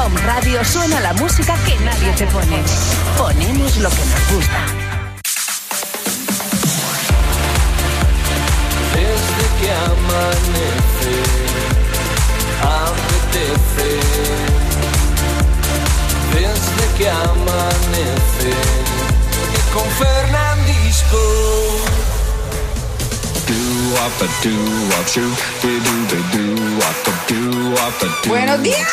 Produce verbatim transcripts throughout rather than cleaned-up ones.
Home Radio suena la música que nadie te pone. Ponemos lo que nos gusta. Desde que amanece, apetece. Desde que amanece, y con Fernandisco. Buenos días.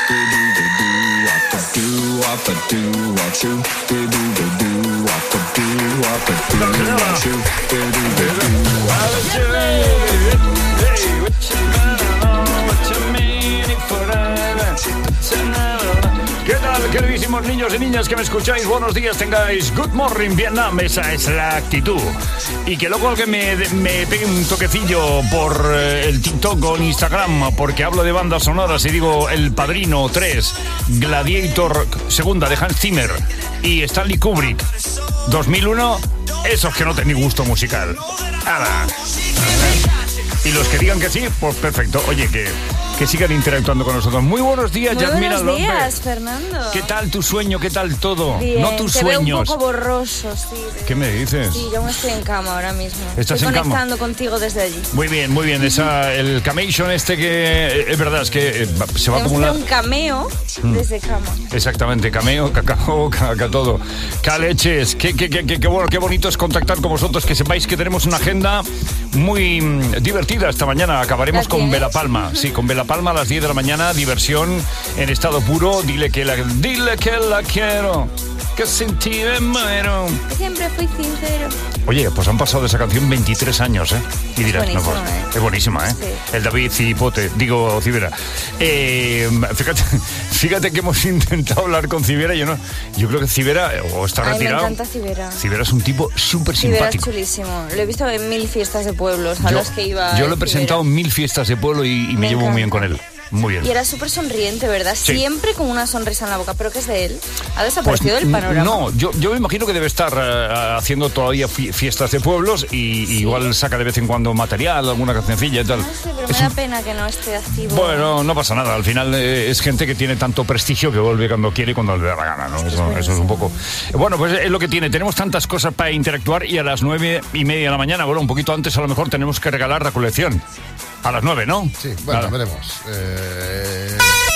¿Qué tal, queridísimos niños y niñas que me escucháis? Buenos días, tengáis Good Morning Vietnam, esa es la actitud. Y que luego alguien me, me pegue un toquecillo por eh, el TikTok o en Instagram, porque hablo de bandas sonoras y digo El Padrino tres, Gladiator segunda de Hans Zimmer y Stanley Kubrick dos mil uno, esos que no tenéis gusto musical. ¡Hala! Y los que digan que sí, pues perfecto. Oye, que, que sigan interactuando con nosotros. Muy buenos días, Muy Yasmina buenos López. días, Fernando. ¿Qué tal tu sueño? ¿Qué tal todo? Bien, no tus te sueños. veo un poco borroso, sí. De... ¿Qué me dices? Sí, yo me estoy en cama ahora mismo. ¿Estás estoy en cama? conectando contigo desde allí. Muy bien, muy bien. Esa, el camation este que es verdad, es que eh, se va a acumular. un cameo Mm. desde cama. Exactamente, cameo, cacao, caca, todo. Caleches, qué, qué, qué, qué, qué, bueno, qué bonito es contactar con vosotros, que sepáis que tenemos una agenda muy mm, divertida esta mañana. Acabaremos con Bela Palma. Sí, con Bela Palma a las diez de la mañana, diversión en estado puro. Dile que la, dile que la quiero, que sin ti me muero. Siempre fui sincero. Oye, pues han pasado de esa canción veintitrés años, ¿eh? Y dirás, Es no, pues, buenísima, ¿eh? es buenísima, ¿eh? Sí. El David Cipote, digo, Civera. Eh, fíjate, fíjate que hemos intentado hablar con Civera. Yo no, yo creo que Civera o está Ay, retirado. me encanta Civera. Civera es un tipo súper Civera es simpático. chulísimo. Lo he visto en mil fiestas de pueblos a Yo, las que iba. yo lo he Civera. presentado en mil fiestas de pueblo y, y me, Me llevo muy bien encanta. con él. Muy bien. Y era súper sonriente, ¿verdad? Sí. Siempre con una sonrisa en la boca. ¿Pero qué es de él? ¿Ha Pues, desaparecido del panorama? no, yo, yo me imagino que debe estar uh, haciendo todavía fi- fiestas de pueblos y, y igual saca de vez en cuando material, alguna cancioncilla y tal. No sé, pero Es me da un- pena que no esté activo. Bueno, no pasa nada. Al final eh, es gente que tiene tanto prestigio que vuelve cuando quiere y cuando le da la gana, ¿no? Eso, eso es un poco... Bueno, pues es lo que tiene. Tenemos tantas cosas para interactuar y a las nueve y media de la mañana, bueno, un poquito antes a lo mejor tenemos que regalar la colección. A las nueve, ¿no? Sí, bueno, Nada. veremos. Eh...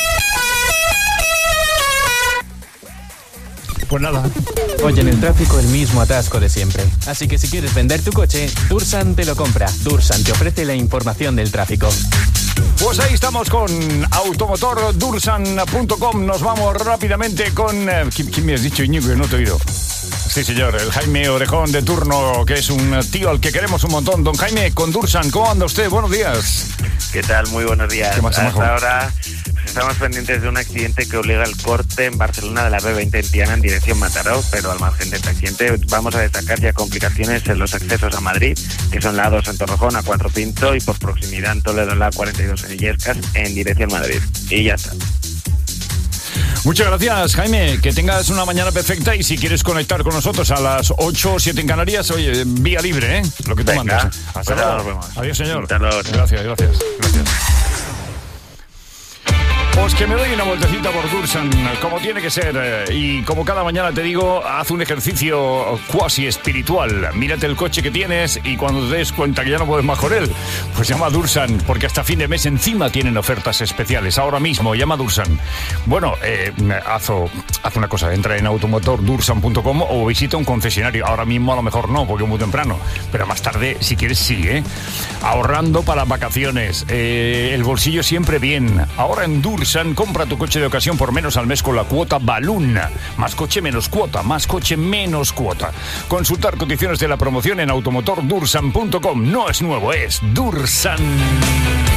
Pues nada. Hoy en el tráfico el mismo atasco de siempre. Así que si quieres vender tu coche, Dursan te lo compra. Dursan te ofrece la información del tráfico. Pues ahí estamos con automotor dursan punto com. Nos vamos rápidamente con... eh, ¿quién, quién me has dicho, Íñigo? Que no te he oído. Sí, señor, el Jaime Orejón de turno, que es un tío al que queremos un montón. Don Jaime, con Dursan, ¿cómo anda usted? Buenos días. ¿Qué tal? Muy buenos días. ¿Qué pasa, majo? Hasta ahora pues, estamos pendientes de un accidente que obliga el corte en Barcelona de la B veinte en Tiana en dirección Mataró, pero al margen de este accidente vamos a destacar ya complicaciones en los accesos a Madrid, que son la A dos en Torrejón, A cuatro Pinto y por proximidad en Toledo la A cuarenta y dos en Illescas en dirección Madrid. Y ya está. Muchas gracias, Jaime. Que tengas una mañana perfecta y si quieres conectar con nosotros a las ocho o siete en Canarias, oye, vía libre, ¿eh? Lo que tú Venga, mandas. Hasta pues luego. ahora nos vemos. Adiós, señor. Hasta luego. Gracias, gracias, gracias. Pues que me doy una vueltecita por Dursan, como tiene que ser. eh, Y como cada mañana te digo, haz un ejercicio cuasi espiritual. Mírate el coche que tienes y cuando te des cuenta que ya no puedes más con él, pues llama a Dursan, porque hasta fin de mes encima tienen ofertas especiales. Ahora mismo, llama a Dursan. Bueno, eh, haz, haz una cosa, entra en automotor dursan punto com o visita un concesionario. Ahora mismo a lo mejor no, porque es muy temprano. Pero más tarde, si quieres, sí, ¿eh? Ahorrando para vacaciones. Eh, el bolsillo siempre bien. Ahora en Dursan, compra tu coche de ocasión por menos al mes con la cuota Balloon. Más coche, menos cuota. Más coche, menos cuota. Consultar condiciones de la promoción en automotor dursan punto com. No es nuevo, es Dursan.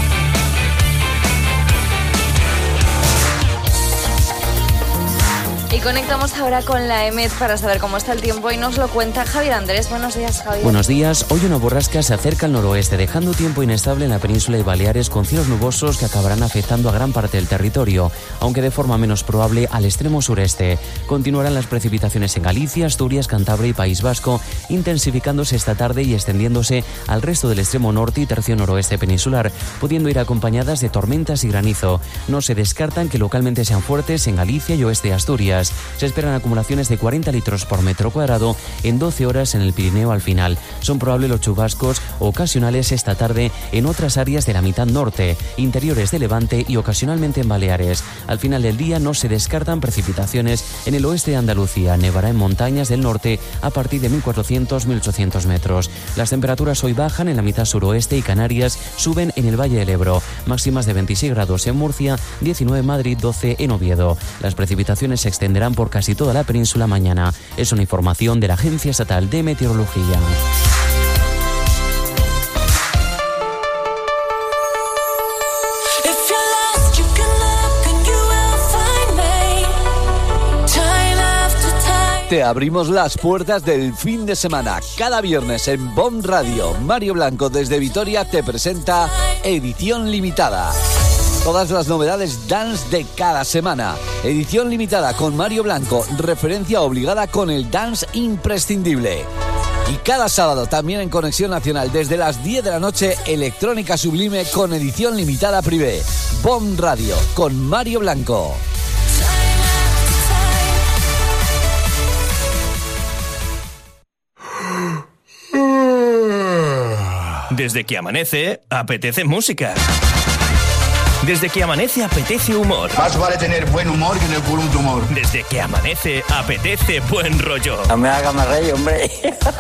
Y Y conectamos ahora con la E M E T para saber cómo está el tiempo y nos lo cuenta Javier Andrés. Buenos días, Javier. Buenos días. Hoy una borrasca se acerca al noroeste, dejando tiempo inestable en la península y Baleares con cielos nubosos que acabarán afectando a gran parte del territorio, aunque de forma menos probable al extremo sureste. Continuarán las precipitaciones en Galicia, Asturias, Cantabria y País Vasco, intensificándose esta tarde y extendiéndose al resto del extremo norte y tercio noroeste peninsular, pudiendo ir acompañadas de tormentas y granizo. No se descartan que localmente sean fuertes en Galicia y oeste de Asturias. Se esperan acumulaciones de cuarenta litros por metro cuadrado en doce horas en el Pirineo al final. Son probables los chubascos ocasionales esta tarde en otras áreas de la mitad norte, interiores de Levante y ocasionalmente en Baleares. Al final del día no se descartan precipitaciones en el oeste de Andalucía. Nevará en montañas del norte a partir de mil cuatrocientos a mil ochocientos metros. Las temperaturas hoy bajan en la mitad suroeste y Canarias suben en el Valle del Ebro. Máximas de veintiséis grados en Murcia, diecinueve en Madrid, doce en Oviedo. Las precipitaciones se extenderán por casi toda la península mañana. Es una información de la Agencia Estatal de Meteorología. Te abrimos las puertas del fin de semana. Cada viernes en B O M Radio, Mario Blanco desde Vitoria te presenta Edición Limitada. Todas las novedades dance de cada semana. Edición Limitada con Mario Blanco, referencia obligada con el dance imprescindible. Y cada sábado también en Conexión Nacional desde las diez de la noche, Electrónica Sublime con Edición Limitada Privé. B O M Radio con Mario Blanco. Desde que amanece, apetece música. Desde que amanece, apetece humor. Más vale tener buen humor que tener buen humor. Desde que amanece, apetece buen rollo. No me haga más reír, hombre.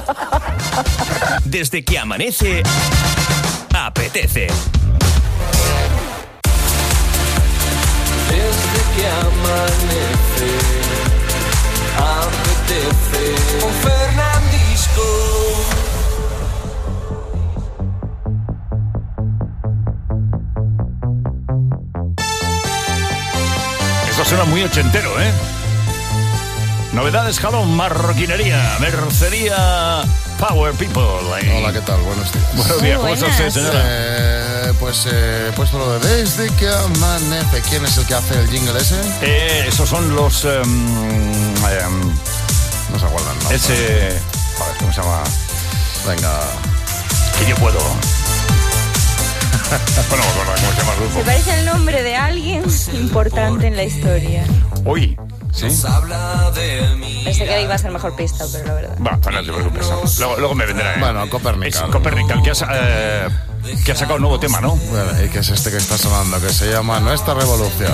Desde que amanece, apetece. Desde que amanece, apetece. Con Fernandisco. Esto suena muy ochentero, ¿eh? Novedades, jalón, marroquinería, mercería, Power People. Ahí. Hola, ¿qué tal? Buenos días. Buenos días, ¿cómo está usted, señora? Eh, pues eh, he puesto lo de Desde que amanece. ¿Quién es el que hace el jingle ese? Eh, esos son los... Um, um, no se acuerdan, ¿no? Ese... Joder, ¿cómo se llama? Venga. Que yo puedo... Bueno, no me acuerdo cómo se llama el grupo. Se parece al nombre de alguien importante en la historia. Uy, ¿sí? Pensé que iba a ser mejor pista, pero la verdad. Va, no te preocupes. Luego, luego me vendrá. ¿eh? Bueno, Copernical. Es Copernical, que, has, eh, que ha sacado un nuevo tema, ¿no? Bueno, y que es este que está sonando, que se llama Nuestra Revolución.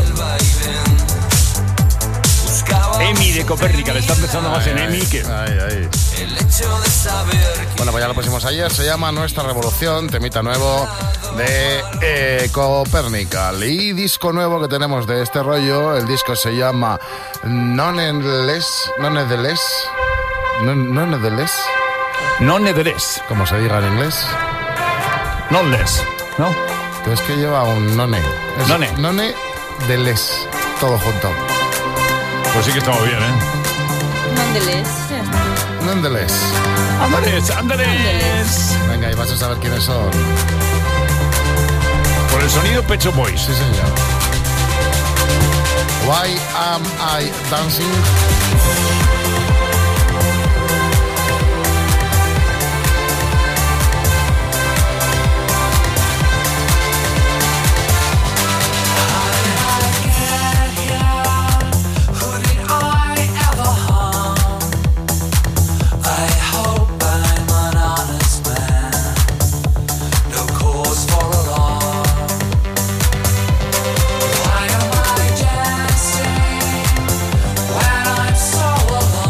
Emi de Copernical, está empezando más en Emi que... Ahí, ahí. Bueno, pues ya lo pusimos ayer, se llama Nuestra Revolución, temita nuevo de eh, Copernical. Y disco nuevo que tenemos de este rollo, el disco se llama Nonetheless, Nonetheless, Nonetheless, Nonetheless, como se diga en inglés. Nonetheless, ¿no? Es que lleva un none. Es none. None de les, todo junto. Pues sí que estamos bien, ¿eh? Nonetheless. Nonetheless. Ándales, ándales. Venga, y vas a saber quiénes son. Por el sonido, Pet Shop Boys. Sí, señor. Why am I dancing? When I'm so alone.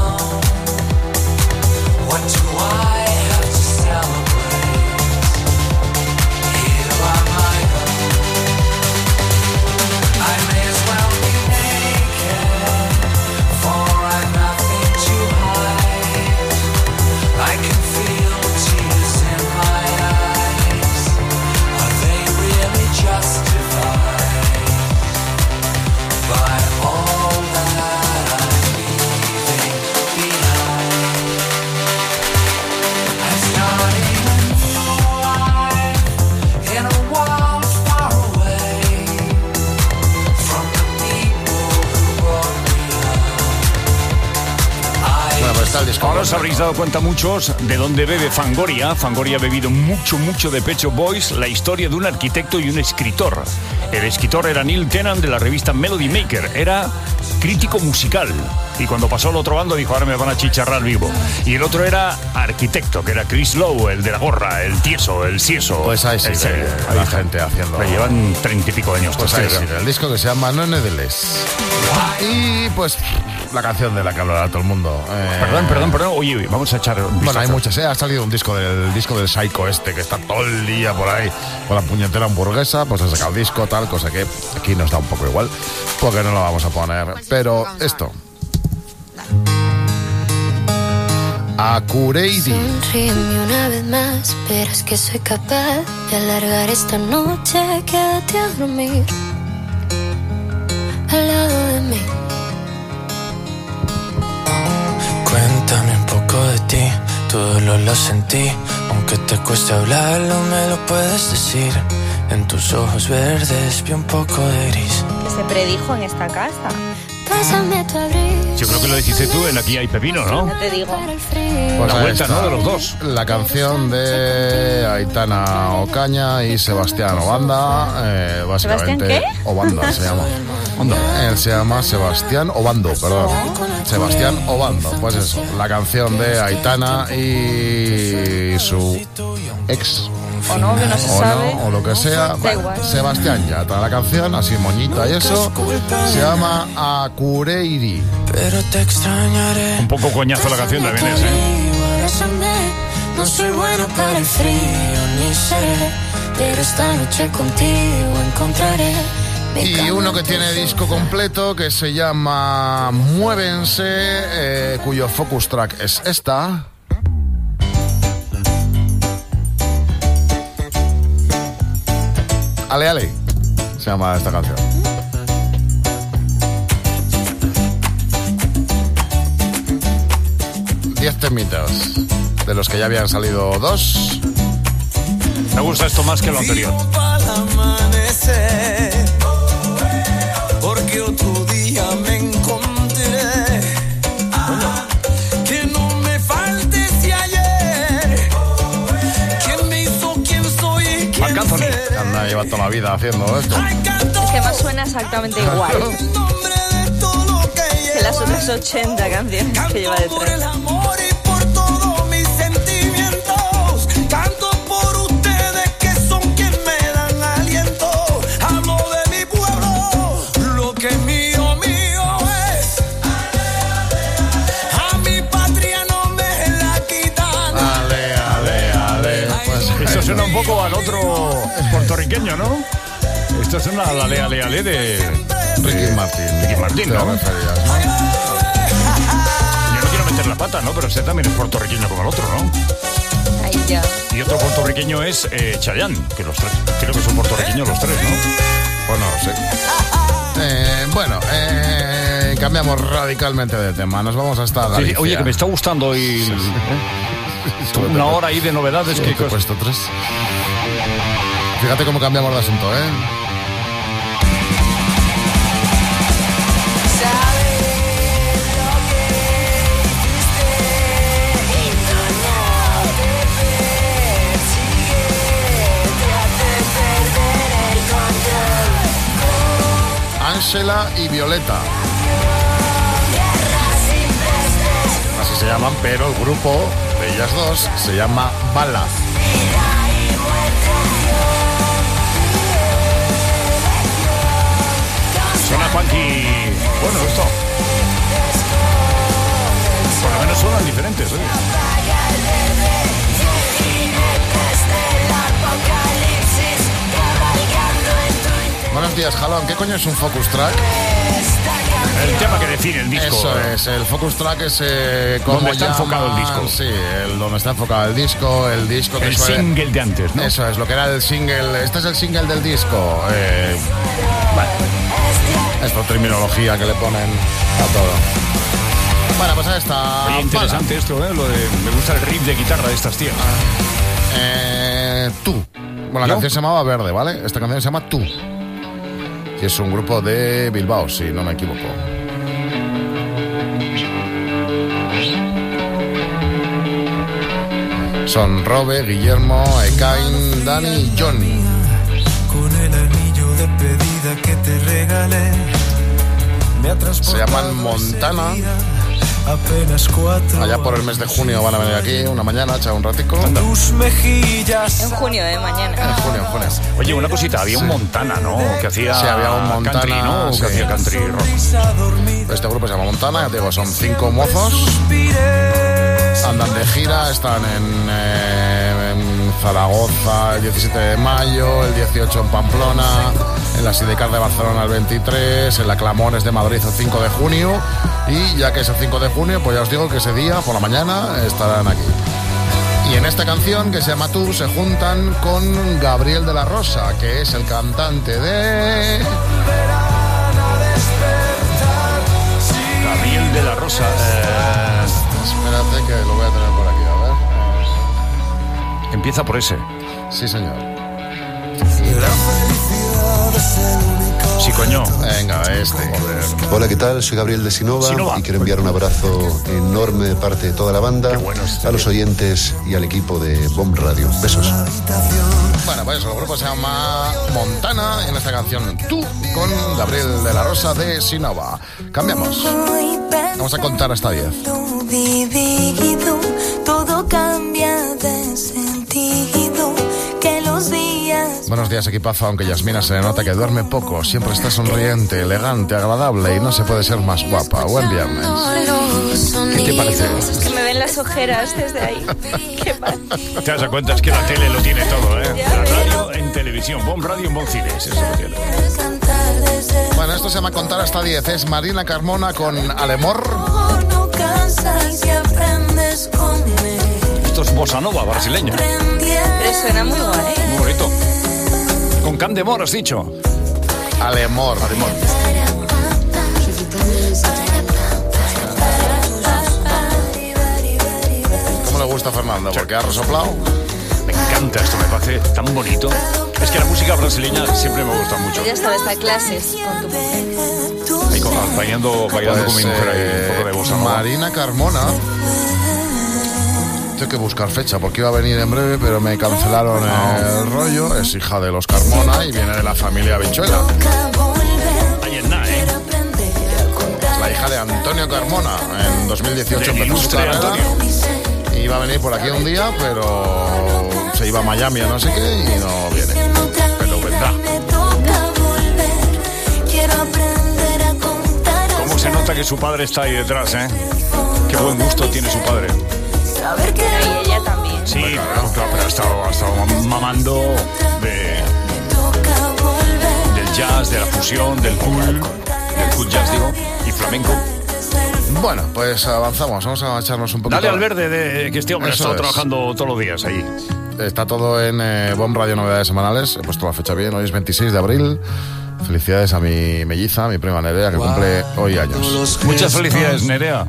está el disco. Ahora os habréis dado cuenta muchos de dónde bebe Fangoria. Fangoria ha bebido mucho, mucho de Pet Shop Boys, la historia de un arquitecto y un escritor. El escritor era Neil Tennant de la revista Melody Maker. Era crítico musical. Y cuando pasó al otro bando dijo, ahora me van a chicharrar vivo. Y el otro era arquitecto, que era Chris Lowe, el de la gorra, el tieso, el sieso. Pues ahí sí, hay ahí gente haciendo. Le llevan treinta y pico años. Pues ahí sí, el disco que se llama None de Les. Y pues la canción de la que hablará todo el mundo. Eh... Perdón, perdón, perdón. Oye, vamos a echar un vistazo. Bueno, hay muchas, ¿eh? Ha salido un disco del disco del Psycho este, que está todo el día por ahí con la puñetera hamburguesa. Pues ha sacado disco, tal, cosa que aquí nos da un poco igual, porque no lo vamos a poner. Pero esto. Akureidi. Sonríeme una vez más, verás que soy capaz de alargar esta noche. Quédate a dormir al lado de mí. Cuéntame un poco de ti, todo lo, lo sentí. Aunque te cueste hablarlo, me lo puedes decir. En tus ojos verdes vi un poco de gris. Que se predijo en esta casa. Pásame tu abrigo. Yo creo que lo dijiste tú en Aquí hay pepino, ¿no? No te digo. Pues la vuelta, ¿no? De los dos. La canción de Aitana Ocaña y Sebastián Obanda. Eh, básicamente, ¿Sebastián qué? Obanda se llama. Onda. Él se llama Sebastián Obando, perdón. Sebastián Obando. Pues eso, la canción de Aitana y su ex. O no, que no se o sabe. No, o lo que sea. Da Bueno, igual. Sebastián Yatra, la canción, así moñita y eso, se llama Akureiri. Pero te extrañaré. Un poco coñazo la canción también es, ¿eh? No soy bueno para el frío, ni seré, pero esta noche contigo encontraré. Y uno que tiene disco completo que se llama Muévense, eh, cuyo focus track es esta. Ale Ale se llama esta canción. Diez temitas, de los que ya habían salido dos. Me gusta esto más que lo anterior. Porque otro día me encontré. Que no me falte si ayer. ¿Quién me hizo? ¿Quién soy? ¿Quién seré? Anda, lleva toda la vida haciendo esto. Es que más suena exactamente igual que las otras ochenta canciones que lleva detrás. Canto por ustedes que son quien me dan aliento. Hablo de mi pueblo, lo que mío, mío es. A mi patria no me la quitan. Ale, ale, ale. Pues Eso suena un poco al otro puertorriqueño, ¿no? Esto suena al ale, ale, ale de Ricky Martin. Ricky Martin, ¿no? Yo no quiero meter la pata, ¿no? Pero ese también es puertorriqueño como el otro, ¿no? Ahí ya. Y otro puertorriqueño es eh, Chayanne, que los tres, creo que son puertorriqueños los tres, ¿no? Pues no lo sé. Eh, bueno, eh, cambiamos radicalmente de tema. Nos vamos hasta Sí, Galicia. sí, oye, que me está gustando hoy Sí, sí. ¿eh? Una hora ahí de novedades. Sí, que te he puesto tres. Fíjate cómo cambiamos de asunto, ¿eh? Ángela y Violeta. Así se llaman, pero el grupo de ellas dos se llama Bala. Suena funky. Bueno, esto. Por lo menos suenan diferentes, ¿eh? Buenos días, Jalón. ¿Qué coño es un focus track? El tema que define el disco. Eso es, el focus track es eh, como donde está llaman, enfocado el disco. Sí, el, donde está enfocado el disco, el disco que El suele- single de antes, ¿no? Eso es, lo que era el single. Este es el single del disco. Eh, bueno, esta terminología que le ponen a todo. Bueno, pues ahí está. Oye, interesante esto, ¿eh? Lo de, me gusta el riff de guitarra de estas tías. Eh, tú. Bueno, la ¿Yo? canción se llamaba Verde, ¿vale? Esta canción se llama Tú. Y es un grupo de Bilbao, si no me equivoco. Son Robe, Guillermo, Ekain, Dani y Johnny. Con el anillo de pedida que te regalé, se llaman Montana. Apenas cuatro. Allá por el mes de junio van a venir aquí una mañana, echar un ratico. Tus mejillas. En junio, de mañana. En junio, en junio. Oye, una cosita, había sí. un Montana, ¿no? Que hacía sí, había un Montana, country, ¿no? Sí. Que hacía country rock. Este grupo se llama Montana, ya te digo, son cinco mozos. Andan de gira, están en, eh, en Zaragoza el diecisiete de mayo, el dieciocho en Pamplona, en la Sidecar de Barcelona el veintitrés, en la Clamones de Madrid el cinco de junio. Y ya que es el cinco de junio, pues ya os digo que ese día, por la mañana, estarán aquí. Y en esta canción, que se llama Tú, se juntan con Gabriel de la Rosa, que es el cantante de... Gabriel de la Rosa. Eh... Espérate que lo voy a tener por aquí, a ver. Empieza por ese. Sí, señor. Sí, coño. Venga, este. Hola, ¿qué tal? Soy Gabriel de Sinova, Sinova. Y quiero enviar un abrazo enorme de parte de toda la banda, bueno, a los oyentes y al equipo de Bomb Radio. Besos. Bueno, pues eso, el grupo se llama Montana y en esta canción Tú con Gabriel de la Rosa de Sinova. Cambiamos. Vamos a contar hasta diez. Todo cambia de sentido. Que los días... Buenos días, equipazo. Aunque Yasmina se le nota que duerme poco, siempre está sonriente, elegante, agradable y no se puede ser más guapa. Buen viernes. ¿Qué te parece? Es que me ven las ojeras desde ahí. ¿Qué pasa? Te das cuenta, es que la tele lo tiene todo, ¿eh? La radio en televisión, Bomb Radio en Bomb Cines, eso lo tiene. Bueno, esto se llama Contar hasta diez. Es Marina Carmona con Alemor. No cansas y aprendes con él. Esto es bossa nova brasileña. Pero suena muy guay. Muy bonito. Con Candemor, has dicho. Alemor. Alemor. ¿Cómo le gusta a Fernando? ¿Porque ha resoplado? Me encanta esto, me parece tan bonito. Es que la música brasileña siempre me gusta mucho. Ya sabes, a clases con tu mujer. Ahí con, bailando, bailando pues, con mi mujer ahí, un poco de bossa nova. Marina Carmona. Tengo que buscar fecha porque iba a venir en breve, pero me cancelaron el rollo. Es hija de los Carmona y viene de la familia Bichuela. Ahí en nada, ¿eh? Es la hija de Antonio Carmona. En dos mil dieciocho empezó su carrera. Y iba a venir por aquí un día, pero se iba a Miami o no sé qué y no viene. Pero vendrá. ¿Cómo se nota que su padre está ahí detrás, eh? Qué buen gusto tiene su padre. Y ella también. Sí, claro, claro, pero ha estado, ha estado mamando de, del jazz, de la fusión, del cool, del cool jazz, digo, y flamenco. Bueno, pues avanzamos, vamos a echarnos un poquito. Dale al verde de que este hombre Eso ha estado es. trabajando todos los días ahí. Está todo en eh, Bomb Radio Novedades Semanales. He puesto la fecha bien, hoy es veintiséis de abril. Felicidades a mi melliza, mi prima Nerea, que cumple hoy años. Muchas felicidades, Nerea.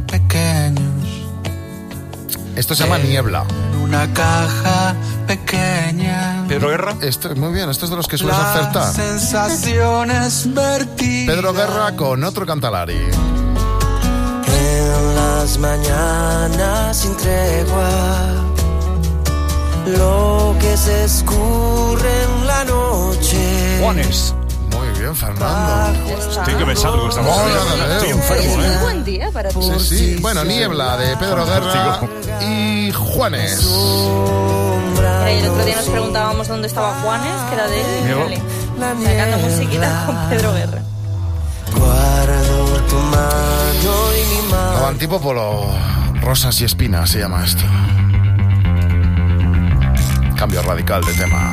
Esto se llama Niebla. Una caja pequeña. Pedro Guerra. Esto, muy bien, esto es de los que sueles acertar. Sensaciones vertidas. Pedro Guerra con otro Cantalari. En las mañanas sin tregua, lo que se escurre en la noche. Juanes. Muy bien, Fernando. Estoy que me salgo esta mañana. Estoy enfermo, Es ¿eh? un buen día para ti. Sí, sí. Bueno, Niebla de Pedro Guerra y Juanes. Mira, y el otro día nos preguntábamos dónde estaba Juanes, que era de él. Vale. Sacando musiquita con Pedro Guerra. Guardo tu mano y mi mano. Lo tipo polo Rosas y Espinas se llama esto. Cambio radical de tema.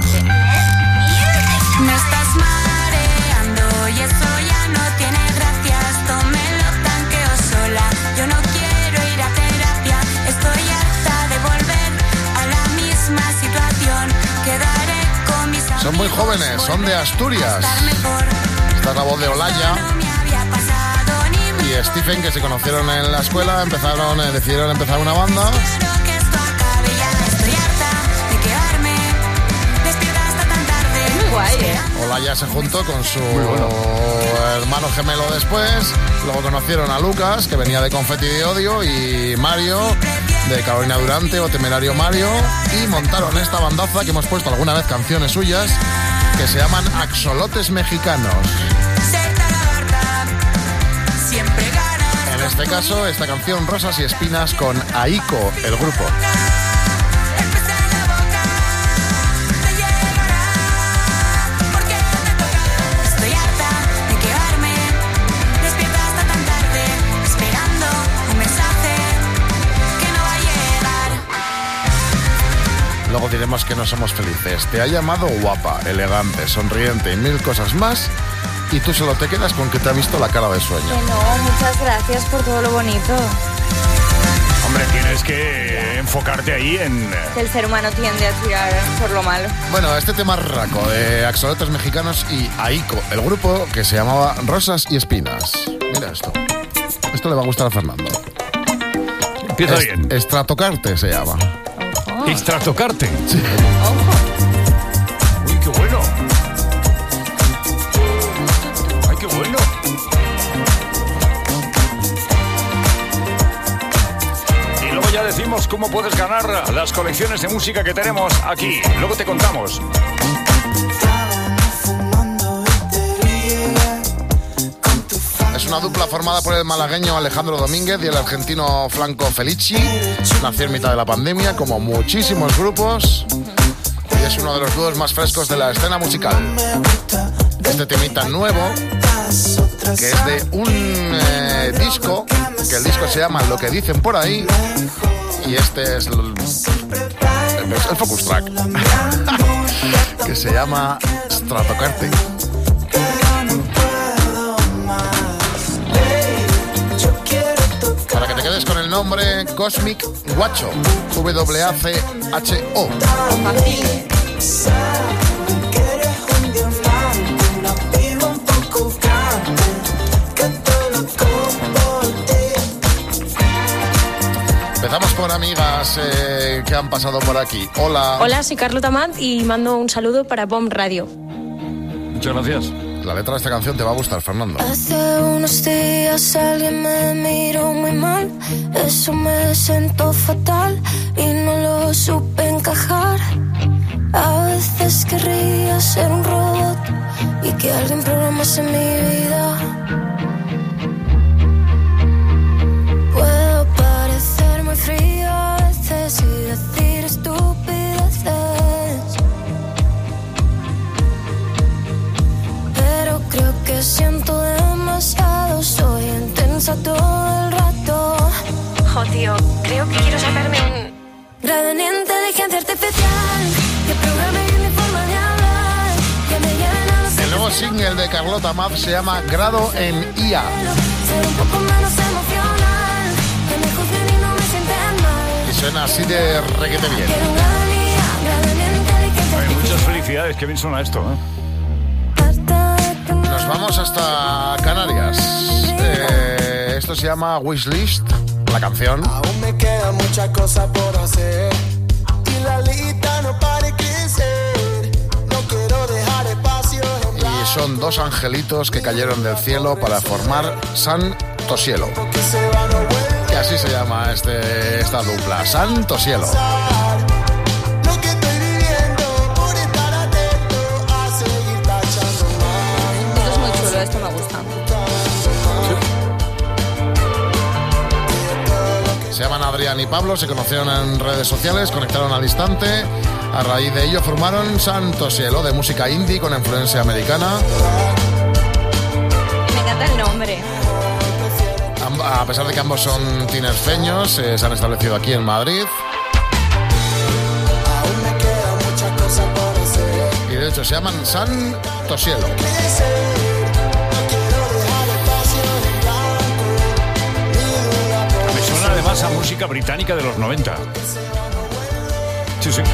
Me estás mareando y eso ya no tiene gracia. Esto me lo tanqueo sola. Yo no quiero ir a terapia. Estoy harta de volver a la misma situación. Quedaré con mis amigos. Son muy jóvenes, son de Asturias. Esta es la voz de Olaya y Stephen, que se conocieron en la escuela, empezaron, eh, decidieron empezar una banda. Guay, ¿eh? Olaya se juntó con su bueno. hermano gemelo después. Luego conocieron a Lucas, que venía de Confetti de Odio, y Mario, de Carolina Durante o Temerario Mario, y montaron esta bandaza que hemos puesto alguna vez canciones suyas, que se llaman Axolotes Mexicanos. En este caso, esta canción Rosas y Espinas con Aiko, el grupo. Luego diremos que no somos felices. Te ha llamado guapa, elegante, sonriente y mil cosas más, y tú solo te quedas con que te ha visto la cara de sueño. Que no, muchas gracias por todo lo bonito. Hombre, tienes que enfocarte ahí en... Que el ser humano tiende a tirar por lo malo. Bueno, este tema raco de Axolotes Mexicanos y Aiko, el grupo que se llamaba Rosas y Espinas. Mira esto. Esto le va a gustar a Fernando. Empieza Est- bien. Estratocarte se llama. Oh. Estratocarte. Sí. Uy, qué bueno. Ay, qué bueno. Y luego ya decimos cómo puedes ganar las colecciones de música que tenemos aquí. Luego te contamos. Es una dupla formada por el malagueño Alejandro Domínguez y el argentino Franco Felici. Nació en mitad de la pandemia, como muchísimos grupos, y es uno de los dúos más frescos de la escena musical. Este temita nuevo, que es de un eh, disco, que el disco se llama Lo que dicen por ahí, y este es el, el focus track, que se llama Stratocarte. Para que te quedes con el nombre, Cosmic Guacho, W A C H O. Empezamos por amigas eh, que han pasado por aquí. Hola. Hola, soy Carlota Amat y mando un saludo para Bomb Radio. Muchas gracias. La letra de esta canción te va a gustar, Fernando. Hace unos días alguien me miró muy mal. Eso me sentó fatal y no lo supe encajar. A veces querría ser un robot y que alguien programase mi vida. Puedo parecer muy frío a veces y decir estupideces, pero creo que siento demasiado. Soy intensa todo el rato. Jo, tío, creo que quiero sacarme un... grado en inteligencia artificial que programe mi forma de hablar, que me lleven a los... El nuevo single de Carlota Amat se llama Grado en I A. Ser un poco menos emocional, que me juzguen y no me sienten mal. Y suena así de requete bien. Quiero un grado en I A, grado en inteligencia Ay, muchas artificial. felicidades, qué bien suena esto, ¿eh? Nos vamos hasta Canarias. Eh, esto se llama Wishlist, la canción. Aún me quedan muchas cosas por hacer y la lista no para de crecer. No quiero dejar espacio en blanco. Y son dos angelitos que cayeron del cielo para formar Santo Cielo. Que así se llama este, esta dupla, Santo Cielo. Lo que estoy viviendo por estar atento a seguir tachando más. Esto es muy chulo, esto me gusta. Se llaman Adrián y Pablo, se conocieron en redes sociales, conectaron al instante. A raíz de ello formaron Santo Cielo, de música indie con influencia americana. Me encanta el nombre. Amb- A pesar de que ambos son tinerfeños, eh, se han establecido aquí en Madrid. Aún me quedan muchas cosas por hacer. Y de hecho se llaman Santo Cielo. Me suena además a música británica de los noventa. Sí, sí.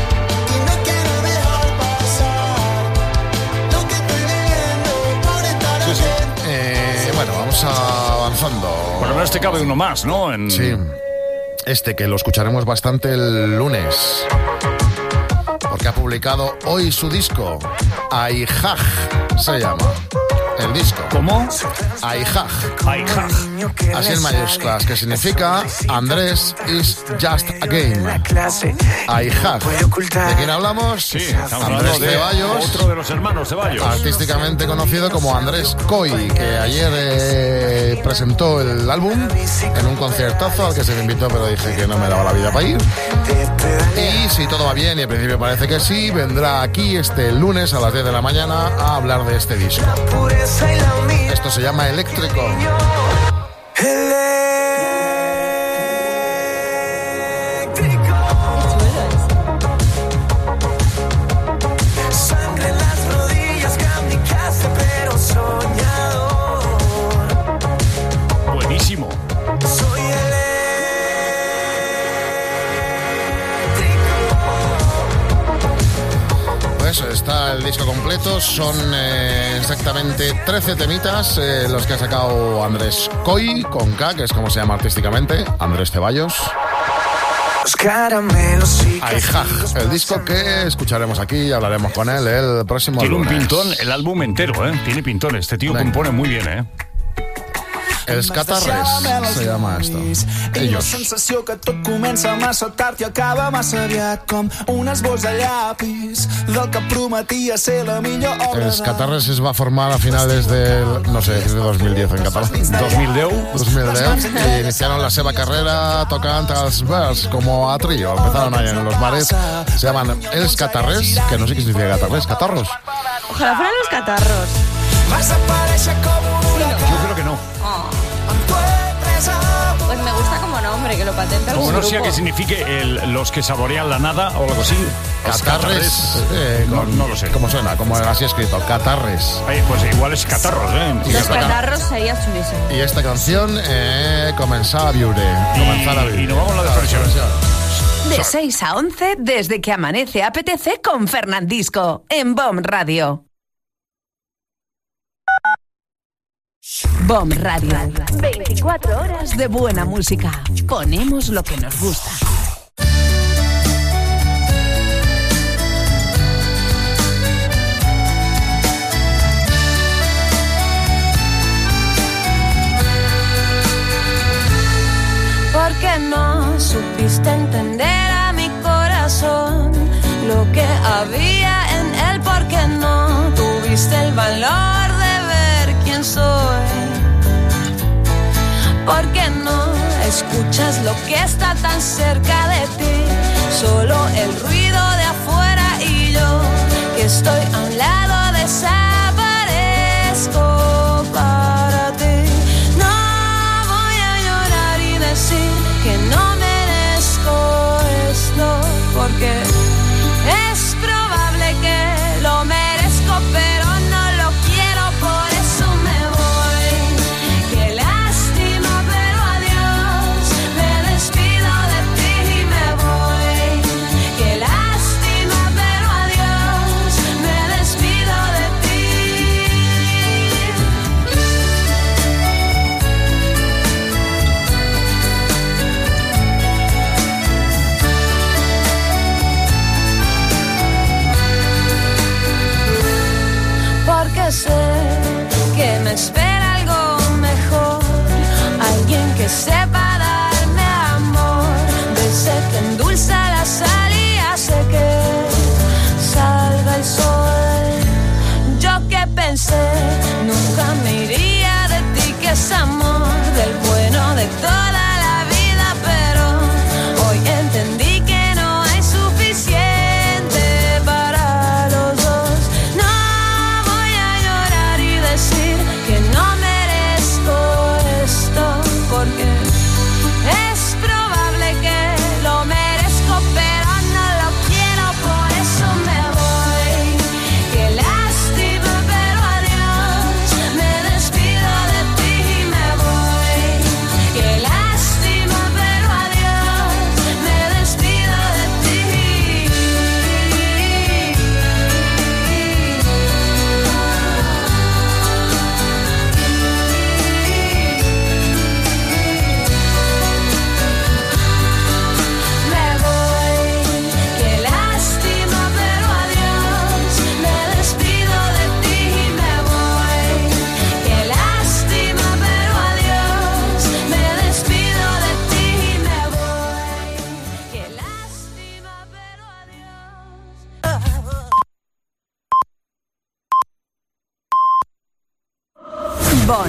Sí, sí. Eh, bueno, vamos avanzando. Por lo menos te cabe uno más, ¿no? En... Sí. Este que lo escucharemos bastante el lunes. Porque ha publicado hoy su disco. Aijaj se llama. El disco. ¿Cómo? Aijaj. Así en mayúsculas, que significa Andrés is just a game. Aijaj. ¿De quién hablamos? Sí, estamos Andrés hablando de Ceballos, otro de los hermanos Ceballos. artísticamente conocido como Andrés Coy, que ayer eh, presentó el álbum en un conciertazo al que se me invitó, pero dije que no me daba la vida para ir. Y si todo va bien, y en principio parece que sí, vendrá aquí este lunes a las diez de la mañana a hablar de este disco. Esto se llama Eléctrico. Buenísimo. Pues está el disco completo, son eh, exactamente trece temitas eh, los que ha sacado Andrés Coy, con K, que es como se llama artísticamente, Andrés Ceballos. Aijaj, el disco que escucharemos aquí y hablaremos con él el próximo Tiene lunes. un pintón, el álbum entero, ¿eh? Tiene pintón. Este tío Venga. compone muy bien, ¿eh? Els Catarres se llama esto. Ellos. sensació que tot comença massa tard i acaba massa aviat, com un esbós de llapis del que prometia ser la millor obra Els Catarres es va formar a finales del, no sé, de dos mil diez en català. dos mil deu. dos mil deu. Y iniciaron la seva carrera tocando als bars como a trío. Empezaron ahí en los bares. Se llaman Els Catarres, que no sé qué significa catarres, catarros. Ojalá fueran los catarros. Vas a aparèixer com un huracán. Yo creo que no. Oh. Pues me gusta como nombre, que lo patente algún Como no sea grupo. que signifique el, los que saborean la nada o algo así. Catarres, eh, no, con- no lo sé. ¿Cómo suena? Como así escrito, Catarres. Oye, pues igual es catarros, ¿eh? Y Los esta, catarros sería chulísimo. y esta canción, eh, comenzar a viure. Comenzar a vivir. Y nos vamos a la desconexión. De seis a once, desde que amanece A P T C con Fernandisco, en B O M Radio. B O M Radio. veinticuatro horas de buena música. Ponemos lo que nos gusta. ¿Por qué no supiste entender a mi corazón lo que había en él? ¿Por qué no tuviste el valor de ver quién soy? ¿Por qué no escuchas lo que está tan cerca de ti? Solo el ruido de afuera y yo, que estoy a un lado, desaparezco para ti. No voy a llorar y decir que no merezco esto, porque es probable que lo merezco, pero no lo quiero, por eso me voy. Qué lástima, pero adiós, me despido de ti y me voy. Qué lástima, pero adiós, me despido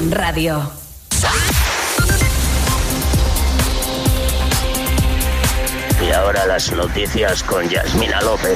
Bon Radio. Y ahora las noticias con Yasmina López.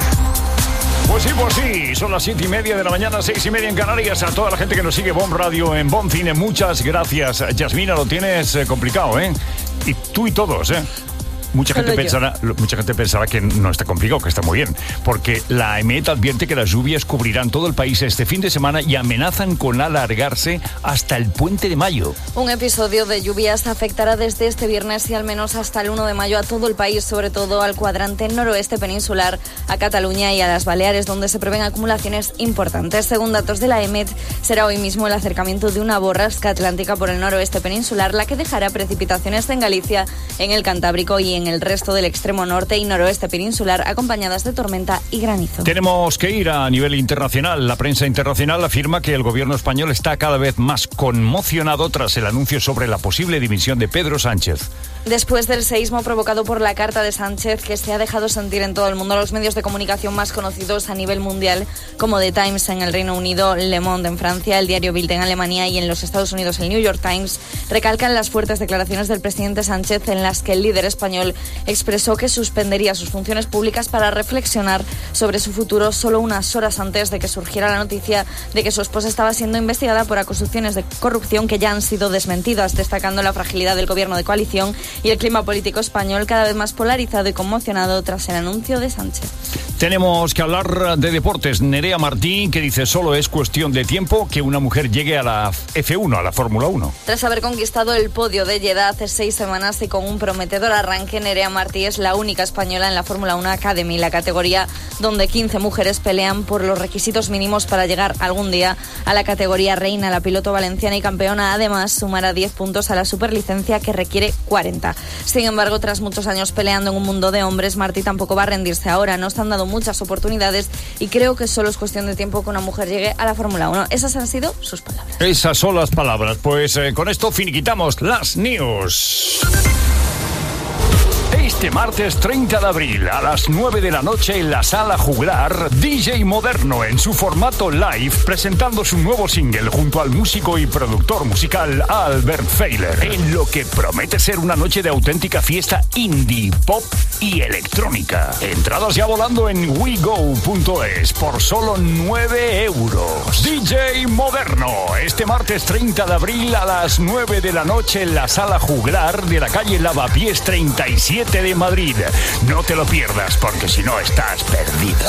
Pues sí, pues sí, son las siete y media de la mañana, seis y media en Canarias. A toda la gente que nos sigue Bon Radio en Bon Cine, muchas gracias. Yasmina, lo tienes eh, complicado, ¿eh? Y tú y todos, ¿eh? Mucha gente, pensará, mucha gente pensará que no está complicado, que está muy bien, porque la E M E T advierte que las lluvias cubrirán todo el país este fin de semana y amenazan con alargarse hasta el puente de mayo. Un episodio de lluvias afectará desde este viernes y al menos hasta el uno de mayo a todo el país, sobre todo al cuadrante noroeste peninsular, a Cataluña y a las Baleares, donde se prevén acumulaciones importantes. Según datos de la E M E T, será hoy mismo el acercamiento de una borrasca atlántica por el noroeste peninsular, la que dejará precipitaciones en Galicia, en el Cantábrico y en en el resto del extremo norte y noroeste peninsular, acompañadas de tormenta y granizo. Tenemos que ir a nivel internacional. La prensa internacional afirma que el gobierno español está cada vez más conmocionado tras el anuncio sobre la posible dimisión de Pedro Sánchez. Después del seísmo provocado por la carta de Sánchez, que se ha dejado sentir en todo el mundo, los medios de comunicación más conocidos a nivel mundial, como The Times en el Reino Unido, Le Monde en Francia, el diario Bild en Alemania y en los Estados Unidos el New York Times, recalcan las fuertes declaraciones del presidente Sánchez en las que el líder español expresó que suspendería sus funciones públicas para reflexionar sobre su futuro solo unas horas antes de que surgiera la noticia de que su esposa estaba siendo investigada por acusaciones de corrupción que ya han sido desmentidas, destacando la fragilidad del gobierno de coalición y el clima político español cada vez más polarizado y conmocionado tras el anuncio de Sánchez. Tenemos que hablar de deportes. Nerea Martín, que dice solo es cuestión de tiempo que una mujer llegue a la F uno, a la Fórmula uno. Tras haber conquistado el podio de Jeddah hace seis semanas y con un prometedor arranque, Nerea Martín es la única española en la Fórmula uno Academy, la categoría donde quince mujeres pelean por los requisitos mínimos para llegar algún día a la categoría reina. La piloto valenciana y campeona además sumará diez puntos a la superlicencia que requiere cuarenta. Sin embargo, tras muchos años peleando en un mundo de hombres, Martí tampoco va a rendirse ahora. No se han dado muchas oportunidades y creo que solo es cuestión de tiempo que una mujer llegue a la Fórmula uno. Esas han sido sus palabras. Esas son las palabras. Pues eh, con esto finiquitamos las news. Este martes treinta de abril a las nueve de la noche en la Sala Juglar, D J Moderno en su formato live presentando su nuevo single junto al músico y productor musical Albert Feiler, en lo que promete ser una noche de auténtica fiesta indie, pop y electrónica. Entradas ya volando en wego punto es por solo nueve euros. D J Moderno, este martes treinta de abril a las nueve de la noche en la Sala Juglar de la calle Lavapiés treinta y siete de Madrid. No te lo pierdas porque si no estás perdido.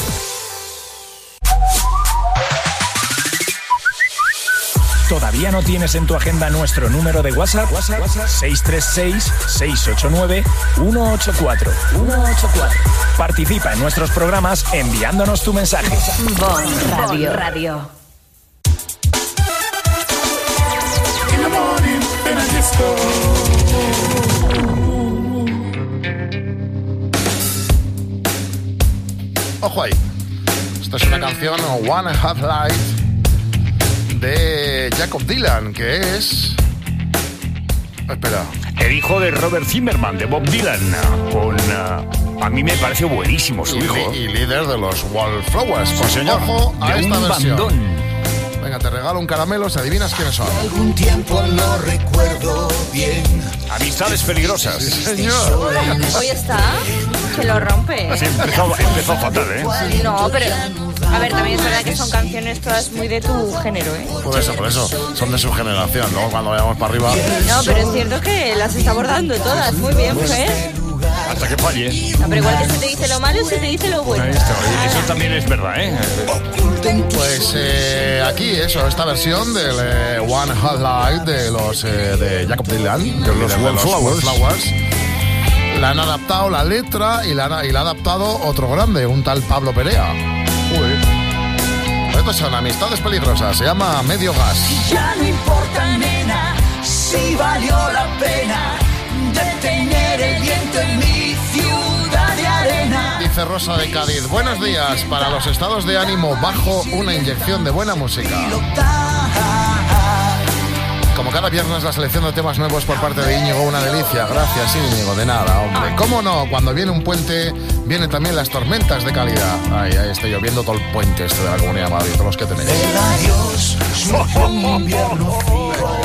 ¿Todavía no tienes en tu agenda nuestro número de WhatsApp? WhatsApp, WhatsApp seis tres seis, seis ocho nueve, uno ocho cuatro. Participa en nuestros programas enviándonos tu mensaje. Bon Radio. Bon Radio. In the morning, in a disco. Ojo ahí. Esta es una canción, One Half Life, de Jacob Dylan, que es... Espera. El hijo de Robert Zimmerman, de Bob Dylan, con... Uh, a mí me parece buenísimo su y hijo. Li- y líder de los Wallflowers. Sí, Pues señor. ojo a De esta un versión. bandón. Venga, te regalo un caramelo si adivinas quiénes son. Algún tiempo no recuerdo bien. Amistades peligrosas. Sí, señor. Hoy está, que lo rompe. Así empezó, empezó fatal, ¿eh? No, pero... A ver, también es verdad que son canciones todas muy de tu género, ¿eh? Por eso, por eso. Son de su generación. Luego cuando vayamos para arriba... No, pero es cierto que las está abordando todas. Muy bien, Fer. Hasta que falle. No, pero igual que se te dice lo malo, se te dice lo bueno. Ahí está. Eso también es verdad, ¿eh? Pues eh, aquí eso, esta versión del eh, One Hot Light de los eh, de Jacob Dylan, de los Wallflowers. La han adaptado la letra y la, han- y la ha adaptado otro grande, un tal Pablo Perea. Uy. Estos son amistades peligrosas, se llama Medio Gas. Ya no importa, nena, si valió la pena detener el viento en mi ciudad de arena. Dice Rosa de Cádiz, buenos días, para los estados de ánimo bajo, una inyección de buena música. Como cada viernes la selección de temas nuevos por parte de Íñigo, una delicia. Gracias, Íñigo, de nada, hombre. ¿Cómo no? Cuando viene un puente, vienen también las tormentas de calidad. Ay, ahí estoy lloviendo todo el puente este de la Comunidad de Madrid, todos los que tenéis. El adiós, un invierno frío.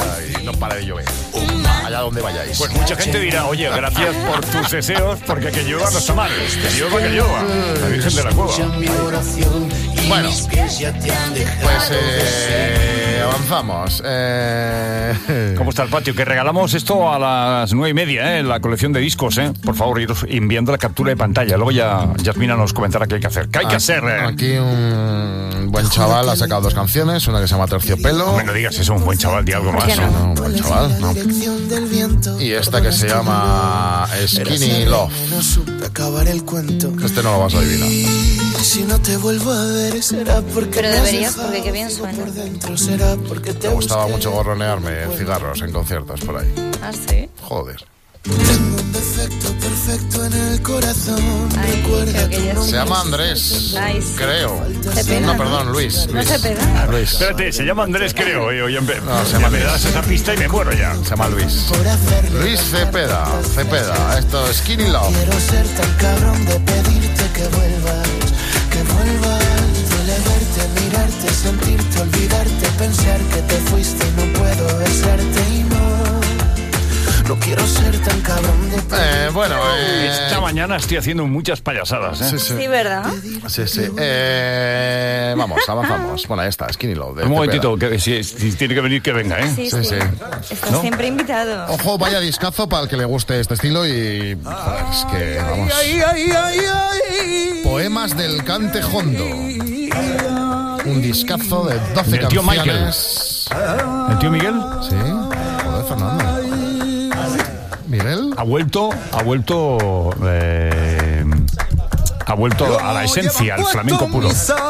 donde vayáis. Pues mucha gente dirá, oye, gracias por tus deseos, porque que llueva no está mal. Que llueva, que llueva. La Virgen de la Cueva. Bueno, pues eh, avanzamos. Eh... ¿Cómo está el patio? Que regalamos esto a las nueve y media, ¿eh? La colección de discos, ¿eh? Por favor, iros enviando la captura de pantalla. Luego ya Yasmina nos comentará qué hay que hacer. ¿Qué hay que hacer? Eh? Aquí un buen chaval ha sacado dos canciones, una que se llama Terciopelo. No me lo digas, es un buen chaval, di algo más. No, no, un buen chaval, no. Y esta que se llama Skinny Love. Este no lo vas a adivinar. Si no te vuelvo a ver será porque pero deberías, porque qué bien suena. Me gustaba mucho gorronearme cigarros en conciertos por ahí. ¿Ah, sí? Joder. Tengo un defecto perfecto en el corazón. Ay, recuerda tu nombre. Se llama Andrés, nice. creo. Cepeda, no, perdón, Luis. ¿No Luis. Cepeda? Luis. Espérate, se llama Andrés, creo. Eh, oye, no, se llama me das esa pista y me muero ya. Se llama Luis. Luis Cepeda. Cepeda. Esto es Skinny Love. Quiero ser tan cabrón de pedirte que vuelvas. Que vuelvas. Duele verte, mirarte, sentirte, olvidarte, pensar que te fuiste y no puedo besarte y no. No quiero ser tan cabrón de eh, bueno, eh... esta mañana estoy haciendo muchas payasadas, ¿eh? Sí, sí. Sí, ¿verdad? Sí, sí. Eh, vamos, avanzamos. Bueno, ahí está, Skinny Love. Un momentito, que si, si tiene que venir, que venga, ¿eh? Sí, sí. sí. Estás ¿no? siempre invitado. Ojo, vaya discazo para el que le guste este estilo y... Joder, es que, vamos... Ay, ay, ay, ay. Poemas del Cante Hondo. Un discazo de doce ¿El tío canciones. Michael? ¿El tío Miguel? Sí. Joder, Fernando. Miguel ha vuelto ha vuelto eh, ha vuelto a la esencia, al flamenco puro.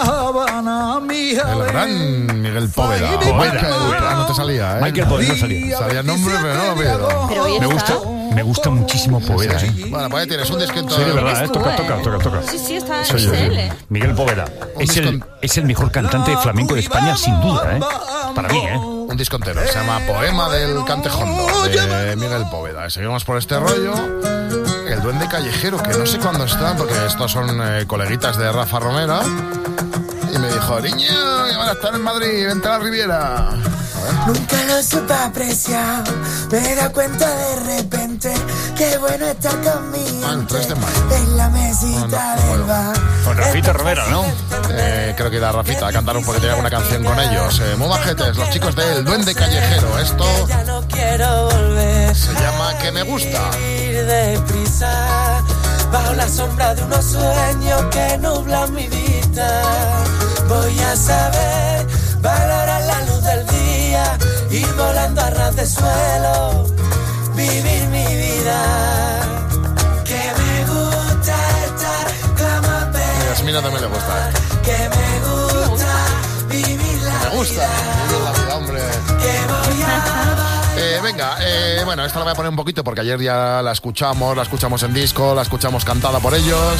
El gran Miguel Poveda. Michael, ah, no te salía, ¿eh? Michael Poveda no salía. Salía el nombre, pero no lo veo. Pero me gusta, me gusta muchísimo Poveda, sí, sí. ¿eh? Bueno, pues ahí tienes un disquito. Sí, de verdad, ¿eh? Toca, toca, toca, toca. Sí, sí, está Soy yo, él. Miguel Poveda. Es el, es el mejor cantante de flamenco de España, sin duda, ¿eh? Para mí, ¿eh? Un disco entero, se llama Poema del Cante Hondo, de Miguel Poveda. Y seguimos por este rollo. El Duende Callejero, que no sé cuándo están, porque estos son eh, coleguitas de Rafa Romera. Y me dijo, niño, ya van a estar en Madrid, vente a la Riviera. Nunca lo supe apreciar, me da cuenta de repente que bueno estar conmigo. Ah, el tres de mayo. En la mesita no, no, del bar. Con Rafita Romera, ¿no? Eh, creo que irá Rafita a cantar un porque tiene alguna canción con ellos. Eh, muy majetes, los chicos del Duende Callejero. Esto ya no quiero volver. Se llama Que me gusta. Ir deprisa, bajo la sombra de unos sueños que nublan mi vida. Voy a saber valorar la luz del día, ir volando a ras de suelo, vivir mi vida. Que me gusta estar como a Yasmina también le gusta. Que me gusta vivir la vida. Me gusta vivir la vida, hombre. Que voy a... Eh, venga, eh, bueno, esta la voy a poner un poquito porque ayer ya la escuchamos, la escuchamos en disco, la escuchamos cantada por ellos.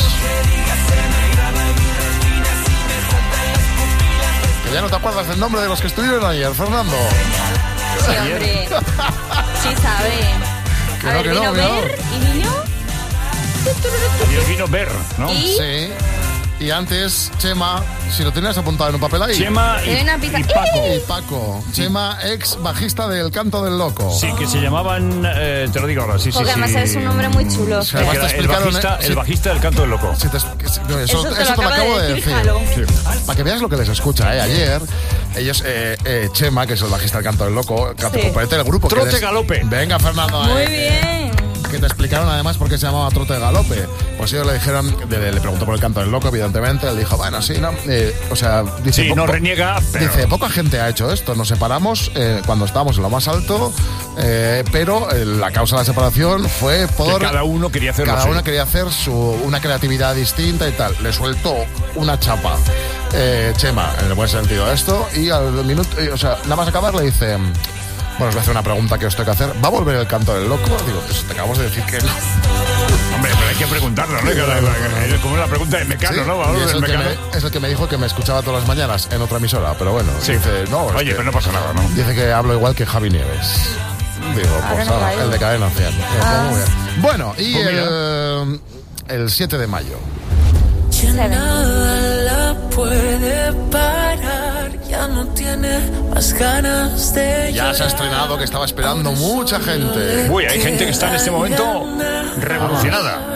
Que ya no te acuerdas del nombre de los que estuvieron ayer, Fernando. Sí, hombre. Sí sabe. Que a no, ver, que vino no, Ver y vino... Y el vino Ver, ¿no? ¿Y? Sí. Y antes, Chema, si lo tenías apuntado en un papel ahí. Chema y, y Paco. Y Paco. Chema, ex bajista del Canto del Loco. Sí, que se llamaban, eh, te lo digo ahora, sí, sí, porque sí. además es un nombre muy chulo. O sea, el, el, bajista, el bajista del Canto del Loco. Si te, eso, eso, te eso lo, te lo acabo de de decir. decir. Sí. Para que veas lo que les escucha, ¿eh? Ayer, ellos, eh, eh, Chema, que es el bajista del Canto del Loco, sí. componente del grupo. Trote les... Galope. Venga, Fernando. Muy eh, bien. Que te explicaron además por qué se llamaba Trote Galope. Pues ellos le dijeron, le, le preguntó por el Canto del Loco, evidentemente. Él dijo, bueno, sí, no. Eh, o sea, dice. Sí, po- no reniega. Pero... Dice, poca gente ha hecho esto. Nos separamos eh, cuando estábamos en lo más alto, eh, pero eh, la causa de la separación fue por. Que cada uno quería hacer Cada uno quería hacer su, una creatividad distinta y tal. Le sueltó una chapa, eh, Chema, en el buen sentido de esto, y al minuto, o sea, nada más acabar le dice. Bueno, os voy a hacer una pregunta que os tengo que hacer. ¿Va a volver el Canto del Loco? Digo, pues te acabamos de decir que no. Hombre, pero hay que preguntarlo, ¿no? Es como la pregunta de Mecano, sí, ¿no? ¿Va a volver es, el el que Mecano? me, es el que me dijo que me escuchaba todas las mañanas en otra emisora, pero bueno. Sí. Dice, no. Oye, que, pero no pasa nada, ¿no? Dice que hablo igual que Javi Nieves. Digo, pues no ahora, el de Cadena cien. Ah. Muy bien. Bueno, y Pues el, el siete de mayo. Ya nada la puede parar, ya no no tiene más ganas de Ya se ha estrenado, que estaba esperando mucha gente. Uy, hay gente que está en este momento revolucionada.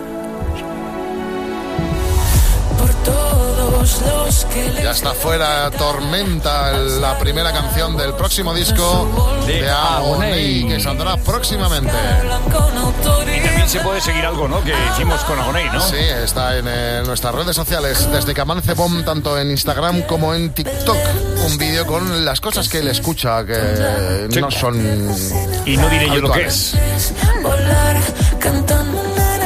Ya está fuera Tormenta, la primera canción del próximo disco de, de Agoney, que saldrá próximamente. Y también se puede seguir algo, ¿no?, que hicimos con Agoney, ¿no? Sí, está en eh, nuestras redes sociales, desde que amanece Bomb, tanto en Instagram como en TikTok. Un vídeo con las cosas que él escucha, que sí. no son... Y no diré habituales. yo lo que es. volar cantando.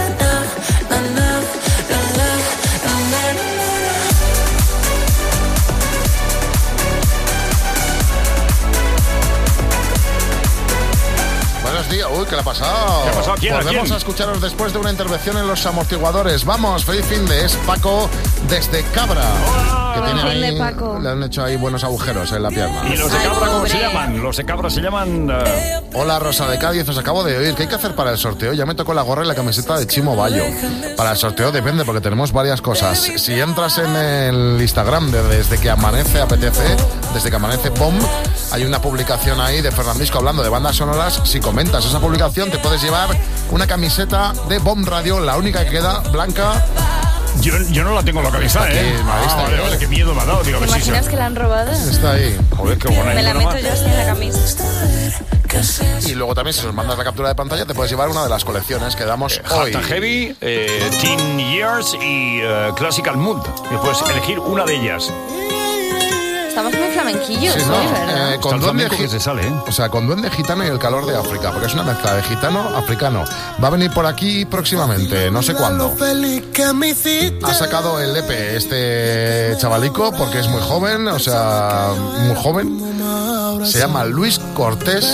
Buenos días. Uy, ¿qué le ha pasado? ¿Qué ha pasado? ¿Quién? Volvemos ¿A quién? a escucharos después de una intervención en Los Amortiguadores. Vamos, feliz fin de es Paco desde Cabra. Hola. Que tiene Fin ahí, de Paco. le han hecho ahí buenos agujeros en la pierna. ¿Y los de Ay, Cabra cómo pobre. se llaman? Los de Cabra se llaman... Uh... Hola, Rosa de Cádiz, os acabo de oír. ¿Qué hay que hacer para el sorteo? Ya me tocó la gorra y la camiseta de Chimo Bayo. Para el sorteo depende, porque tenemos varias cosas. Si entras en el Instagram de Desde que Amanece A P T C, Desde que Amanece Bomb, hay una publicación ahí de Fernandisco hablando de bandas sonoras. Si comentas esa publicación, te puedes llevar una camiseta de Bomb Radio, la única que queda, blanca. Yo, yo no la tengo localizada, Aquí, ¿eh? ahí está, Ah, vale, ¿eh? vale, qué miedo me ha dado. Digo, a ¿Te ver si se- imaginas que la han robado? Está ahí. Joder, qué buena. Me la meto yo así en la camisa. Y luego también, si nos mandas la captura de pantalla, te puedes llevar una de las colecciones que damos hoy. Hasta Heavy, eh, Teen Years y eh, Classical Mood. Y puedes elegir una de ellas. Estamos muy flamenquillos, Sí, hoy, no, ¿verdad? eh, con Está el duende flamenco que gi- se sale, ¿eh? O sea, con duende gitano y el calor de África, porque es una mezcla de gitano africano. Va a venir por aquí próximamente, no sé cuándo. Ha sacado el E P este chavalico porque es muy joven, o sea, muy joven. Se llama Luis Cortés.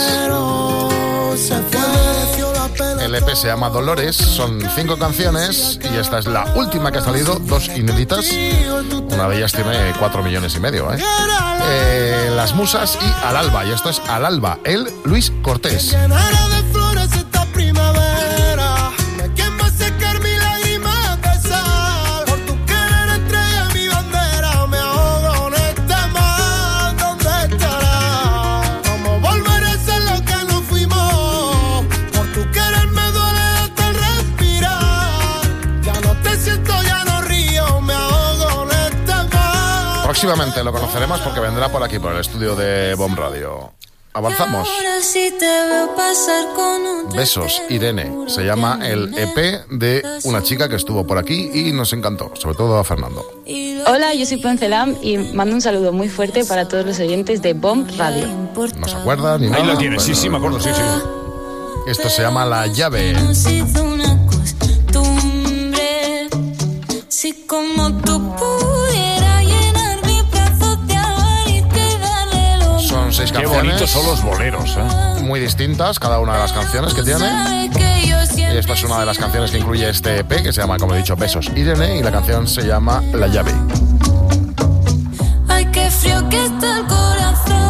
El E P se llama Dolores, son cinco canciones y esta es la última que ha salido, dos inéditas. Una de ellas tiene cuatro millones y medio, ¿eh? Eh, Las Musas y Al Alba, y esto es Al Alba, el Luis Cortés. Próximamente lo conoceremos porque vendrá por aquí, por el estudio de Bomb Radio. Avanzamos. Besos, Irene. Se llama el E P de una chica que estuvo por aquí y nos encantó, sobre todo a Fernando. Hola, yo soy Poncelam y mando un saludo muy fuerte para todos los oyentes de Bomb Radio. No se acuerda ni nada. Ahí la tienes, sí, pero- sí, me acuerdo, sí, sí. Esto se llama La Llave. Si como tú pudiera llenar mi brazo de amor y te darle lo Son seis Qué canciones. bonitos son los boleros, ¿eh? Muy distintas, cada una de las canciones que tiene. sabe que yo Y siempre esta es una de las canciones que incluye este E P, que se llama, como he dicho, Besos, Irene, y la canción se llama La Llave. ay qué frío que está el corazón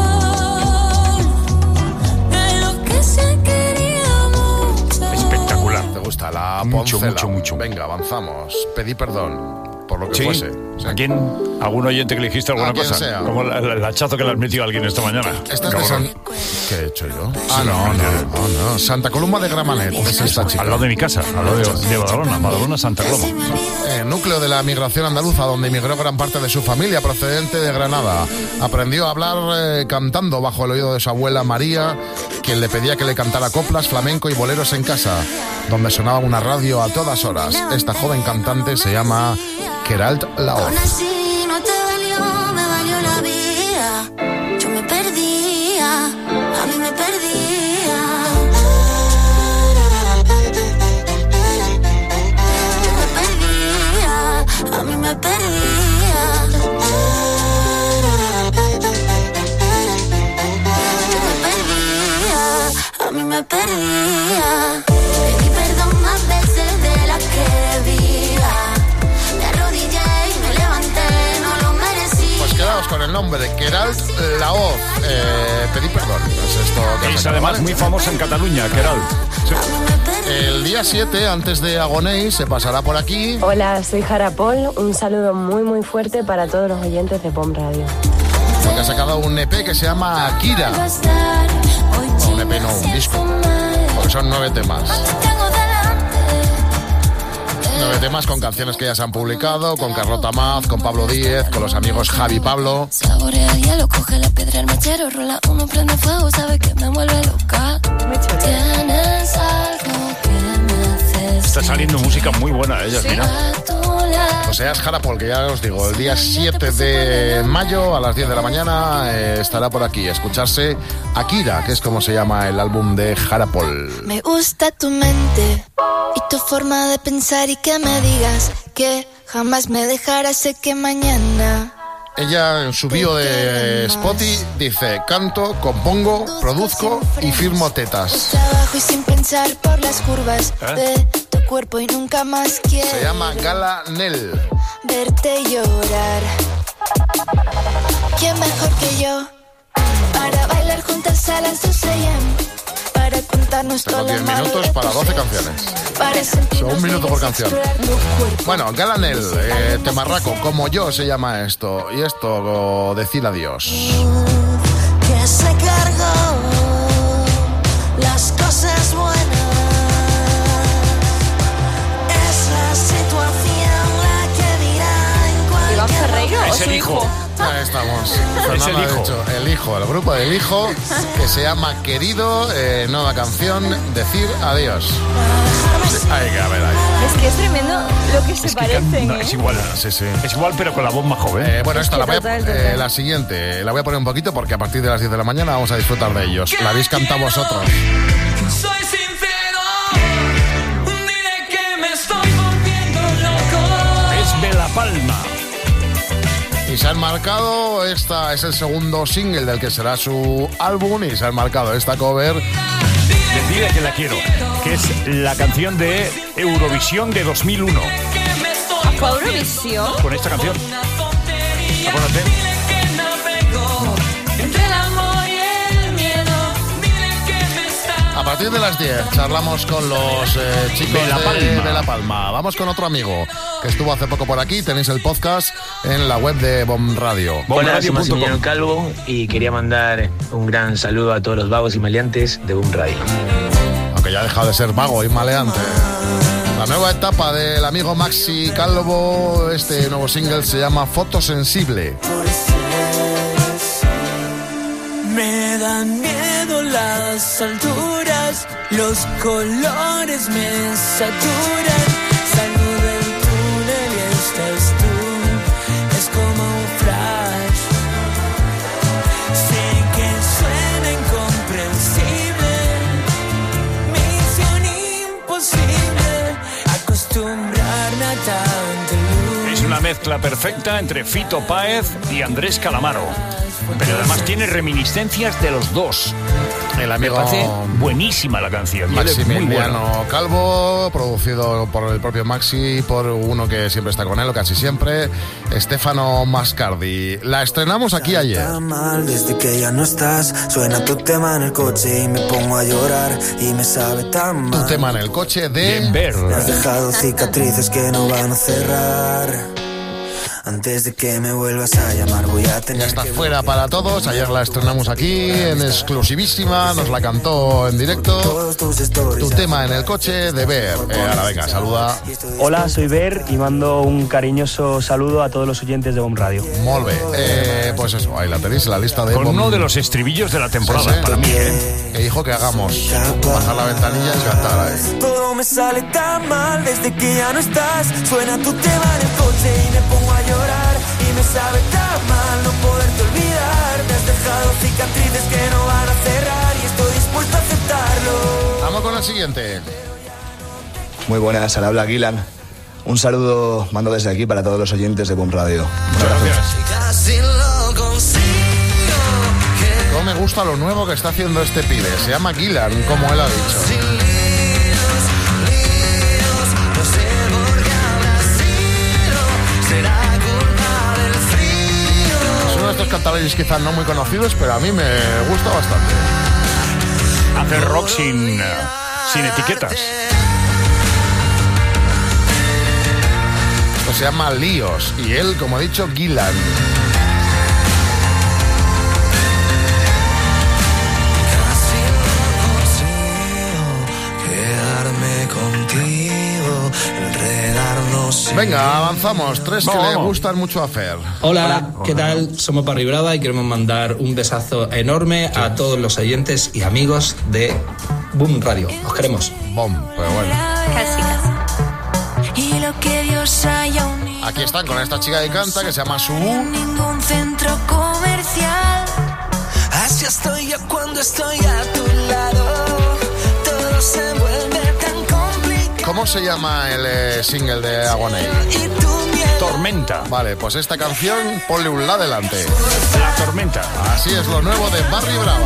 de lo que se ha querido mucho. Espectacular. ¿Te gusta la Mucho, Poncela? mucho, mucho. Venga, avanzamos. Pedí perdón por lo que Sí. fuese. ¿A quién? ¿Algún oyente que le dijiste alguna A quien cosa? sea. Como el, el hachazo que le has metido a alguien esta mañana. Esta es de Cabrón. San... ¿Qué he hecho yo? Ah, no, no, no, no. Santa Columba de Gramanet. Es esta chica. Al lado de mi casa, al lado de, de Badalona, Badalona, Santa Coloma. Eh, núcleo de la migración andaluza, donde emigró gran parte de su familia procedente de Granada. Aprendió a hablar eh, cantando bajo el oído de su abuela María, quien le pedía que le cantara coplas, flamenco y boleros en casa, donde sonaba una radio a todas horas. Esta joven cantante se llama Queralt Laoz. Aún así no te valió, me valió la vida. Yo me perdía, a mí me perdía. Yo me perdía, a mí me perdía. Yo me perdía, a mí me perdía. Pedí perdón más veces de las que viva. Me arrodillé y me levanté, no lo merecía. Pues quedaos con el nombre, Queralt Laoz. Eh, pedí perdón. Es esto que Es has sacado, además ¿vale? muy famosa en Cataluña, Queralt. Sí. El día siete, antes de Agoney, se pasará por aquí. Hola, soy Jarapol. Un saludo muy muy fuerte para todos los oyentes de Bomb Radio. porque ha sacado un E P que se llama Akira. O un E P no, un disco, porque son nueve temas. Nueve temas con canciones que ya se han publicado, con Carlota Maz, con Pablo Díez, con los amigos Javi y Pablo. Saborea el hielo, coge la piedra, el mechero, rola uno, prende fuego, sabe que me vuelve loca. Tienes algo que me hace. Está saliendo música muy buena de ellos, mira. O sea, es Harapol, que ya os digo, el día siete de mayo a las diez de la mañana eh, estará por aquí. Escucharse Akira, que es como se llama el álbum de Harapol. Me gusta tu mente y tu forma de pensar y que me digas que jamás me dejarás, sé que mañana. Ella en su bio de Spotify dice: canto, compongo, produzco y firmo tetas. Trabajo y sin pensar por las curvas ¿Eh? de tu cuerpo y nunca más quiero. Se llama Gala Nel. Verte llorar. ¿Quién mejor que yo para bailar juntas a las doce a eme? Para contarnos Tengo toda diez la minutos para doce canciones. O un minuto por canción. Bueno, Galanel, eh, Temarraco, como yo se llama esto. Y esto, decir adiós. Que se cargó las cosas buenas. Es la situación la que dirá en cualquier Iván Ferreiro, es el hijo. Ahí estamos. Es el hijo. Dicho, el hijo, el grupo del hijo, que se llama Querido, eh, nueva canción, Decir Adiós. Ay, que a ver, ahí. Es que es tremendo lo que se Es que parecen, can- no, ¿eh? es igual, sí, sí. Es igual, pero con la voz más joven. Eh, bueno, esta que la voy a, total, eh, total. la siguiente, la voy a poner un poquito porque a partir de las diez de la mañana vamos a disfrutar de ellos. La habéis cantado vosotros. Soy sincero, diré que me estoy volviendo loco. Es de La Palma. Y se han marcado, esta es el segundo single del que será su álbum, y se han marcado esta cover. Decide que la quiero, que es la canción de Eurovisión de dos mil uno. ¿Fue Eurovisión? Con esta canción. Acuérdate. Entre el amor y el miedo, dile que me está. A partir de las diez charlamos con los eh, chicos De La de, Palma. de La Palma. Vamos con otro amigo que estuvo hace poco por aquí. Tenéis el podcast en la web de Bom Radio. Hola, soy Maximiliano Calvo y quería mandar un gran saludo a todos los vagos y maleantes de Boom Radio. Aunque ya ha dejado de ser vago y maleante. La nueva etapa del amigo Maxi Calvo, este nuevo single se llama Fotosensible. Me dan miedo las alturas, los colores me saturan. Salgo del túnel y estás tú, es como un flash. Sé que suena incomprensible, misión imposible, acostumbrarme a tanta luz. Es una mezcla perfecta entre Fito Páez y Andrés Calamaro. Pero además tiene reminiscencias de los dos. El amigo Me parece buenísima la canción. Muy Maximiliano buena. Calvo, producido por el propio Maxi, por uno que siempre está con él, o casi siempre, Stefano Mascardi. La estrenamos aquí ayer. Está mal desde que ya no estás. Suena tu tema en el coche y me pongo a llorar y me sabe tan mal. Tu tema en el coche de Ver. Me has dejado cicatrices que no van a cerrar. Antes de que me vuelvas a llamar voy a tener Ya está que fuera para todos. Ayer la estrenamos aquí en exclusivísima. Nos la cantó en directo. Tu tema en el coche de Ver. Eh, ahora venga, saluda. Hola, soy Ver y mando un cariñoso saludo a todos los oyentes de Bom Radio. Molt bé. Eh, pues eso, ahí la tenéis en la lista de Con Bom. uno de los estribillos de la temporada, Sí, sí. para mí, ¿eh? Que dijo que hagamos bajar la ventanilla y cantar ahí. todo me sale tan mal desde que ya no estás. Suena tu tema en el coche y me pongo a llorar y me sabe tan mal no poderte olvidar. Me has dejado cicatrices que no van a cerrar y estoy dispuesto a aceptarlo. Vamos con el siguiente. Muy buenas, al habla Gilan. Un saludo mando desde aquí para todos los oyentes de Bom Radio. Casi lo consigo. No me gusta lo nuevo que está haciendo este pibe. Se llama Gilan, como él ha dicho. Es uno de estos cantaores quizás no muy conocidos, pero a mí me gusta bastante. Hacer rock sin, eh, sin etiquetas. Esto se llama Líos y él, como ha dicho, Gilan. no sé. Venga, avanzamos. Tres que Vamos. le gustan mucho a Fer. Hola, Hola, ¿qué tal? Somos Barry Brava y queremos mandar un besazo enorme a todos los oyentes y amigos de Boom Radio. Os queremos. Boom, pero bueno. Casi, casi. Y lo que Dios haya unido. Aquí están con esta chica que canta que se llama Su. Ningún centro comercial. Así estoy yo cuando estoy a tu lado. Todo se vuelve tan complicado. ¿Cómo se llama el eh, single de Aguaney? Tormenta. Vale, pues esta canción ponle un la delante. La tormenta. Así es lo nuevo de Barry Brava.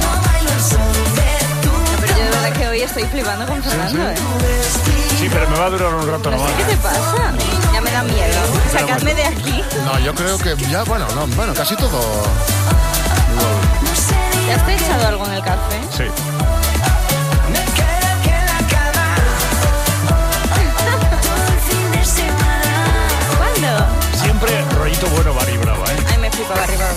Pero yo de verdad que hoy estoy flipando con Fernando, ¿eh? Sí, pero me va a durar un rato No nomás. sé qué te pasa. Ya me da miedo. Sacadme de aquí. No, yo creo que ya, bueno, no, bueno, casi todo. ¿Te has echado algo en el café? Sí. ¿Cuándo? Siempre rollito bueno Barry Brava, ¿eh? Ay, me flipa Barry Brava.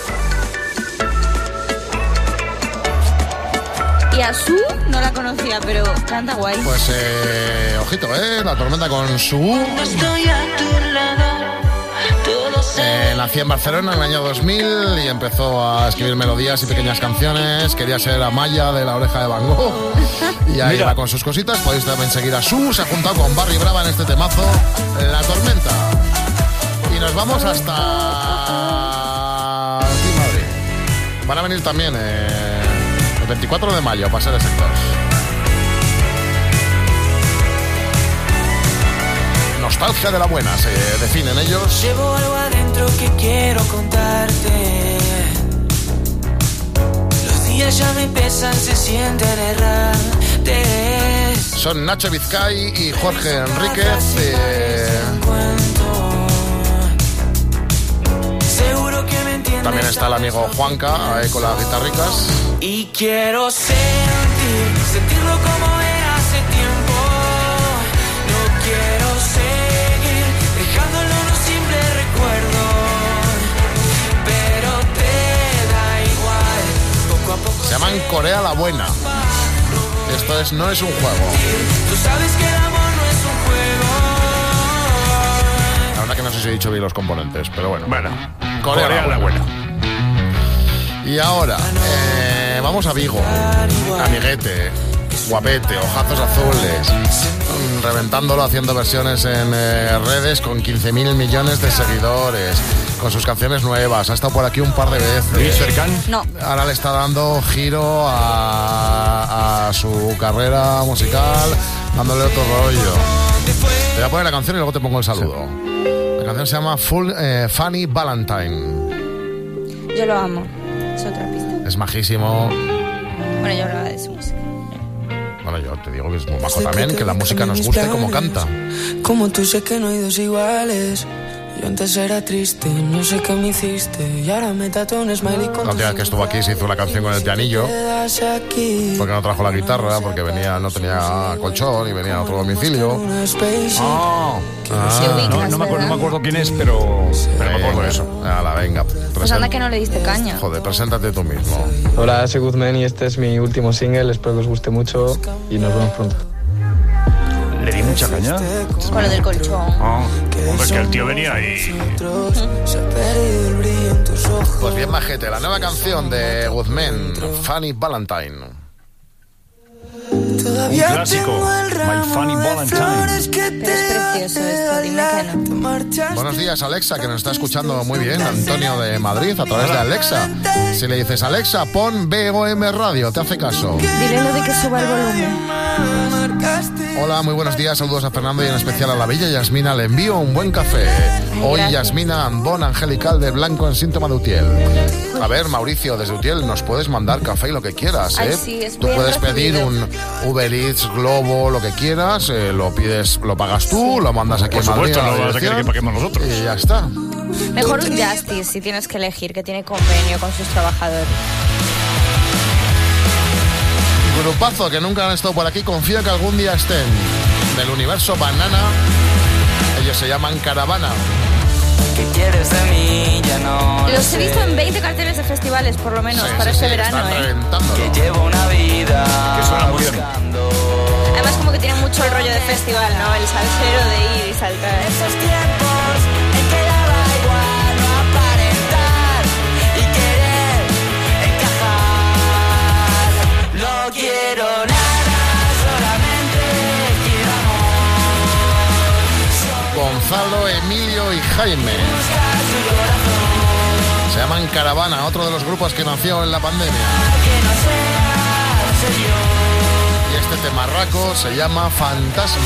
Y a Su no la conocía, pero canta guay. Pues, eh, ojito, ¿eh? La tormenta con Su. Estoy a tu lado. Eh, nací en Barcelona en el año dos mil y empezó a escribir melodías y pequeñas canciones. Quería ser Amaya de La Oreja de Van Gogh. Y ahí Mira. va con sus cositas. Podéis también seguir a Su. Se ha juntado con Barry Brava en este temazo, La Tormenta. Y nos vamos hasta aquí, Madrid. Van a venir también eh, el veinticuatro de mayo, para ser exactos. Nostalgia de la buena, se definen ellos. Llevo algo adentro que quiero contarte. Los días ya me pesan, se sienten errantes. Son Nacho Vizcay y Jorge Enríquez. Eh, Seguro que me entiendes. también está el amigo Juanca eh, con las guitarricas. Y quiero sentir, sentirlo como era hace tiempo. No quiero seguir dejándolo en un simple recuerdo. Pero te da igual, poco a poco. Se llaman Corea la Buena. Esto es No es un juego. Tú sabes que el amor no es un juego. La verdad que no sé si he dicho bien los componentes, pero bueno. Bueno, Corea, Corea la la Buena. Y ahora, eh, vamos a Vigo. Amiguete, guapete, ojazos azules. mm, Reventándolo, haciendo versiones en eh, redes con quince mil millones de seguidores. Con sus canciones nuevas. Ha estado por aquí un par de veces. Luis Cercán. No. Ahora le está dando giro a, a su carrera musical, dándole otro rollo. Te voy a poner la canción y luego te pongo el saludo. La canción se llama Full eh, Funny Valentine. Yo lo amo. Es otra pista. Es majísimo. Bueno, yo hablaba de su música. Bueno, yo te digo que es muy majo también, que la música nos guste como canta. Como tú sé que no hay dos iguales. Yo antes era triste, no sé qué me hiciste. Y ahora me tatúo un smiley con La última vez que estuvo aquí se hizo una canción con el pianillo. Porque no trajo la guitarra, porque venía, no tenía colchón y venía a otro domicilio. Ah, Ah, no, no me acuerdo, no me acuerdo quién es, pero, pero me acuerdo de eso. Hala, venga. Pues anda que no le diste caña. Joder, preséntate tú mismo. Hola, soy Guzmán y este es mi último single. Espero que os guste mucho y nos vemos pronto. ¿Le di mucha caña? Con lo del colchón. Ah, hombre, que el tío venía y... Pues bien, majete, la nueva canción de Guzmán, Funny Valentine. Un clásico, My Funny Valentine. Pero es precioso esto, dime que no. Buenos días, Alexa, que nos está escuchando muy bien. Antonio de Madrid, a través de Alexa. Si le dices, Alexa, pon B O M Radio, te hace caso. Dile lo de que suba el volumen. Hola, muy buenos días, saludos a Fernando y en especial a la bella Yasmina. Le envío un buen café. Hoy Yasmina Ambón Angelical de Blanco en síntoma de Utiel. A ver, Mauricio, desde Utiel nos puedes mandar café y lo que quieras, ¿eh? Ay, sí, es Tú bien puedes pedir recibido. un Uber Eats, Globo, lo que quieras, eh, lo pides, lo pagas tú, lo mandas aquí Por en Madrid supuesto, a la no vas a querer dirección que paguemos nosotros. y ya está. Mejor un Justice si tienes que elegir, que tiene convenio con sus trabajadores. Grupazo que nunca han estado por aquí, confío que algún día estén. Del universo Banana, ellos se llaman Caravana. ¿Qué quieres de mí? Ya no lo Los he sé. visto en veinte carteles de festivales, por lo menos, Sí, para sí, este sí, verano, están ¿eh? reventándolo. Que llevo una vida Que suena muy bien. Además, como que tienen mucho mucho el rollo de festival, ¿no? El salsero de ir y saltar. Esos tiempos en que daba igual no aparentar y querer encajar. No quiero nada, solamente quiero amor. Gonzalo, Emilio y Jaime. Se llaman Caravana, otro de los grupos que nació en la pandemia. Y este temarraco se llama Fantasma.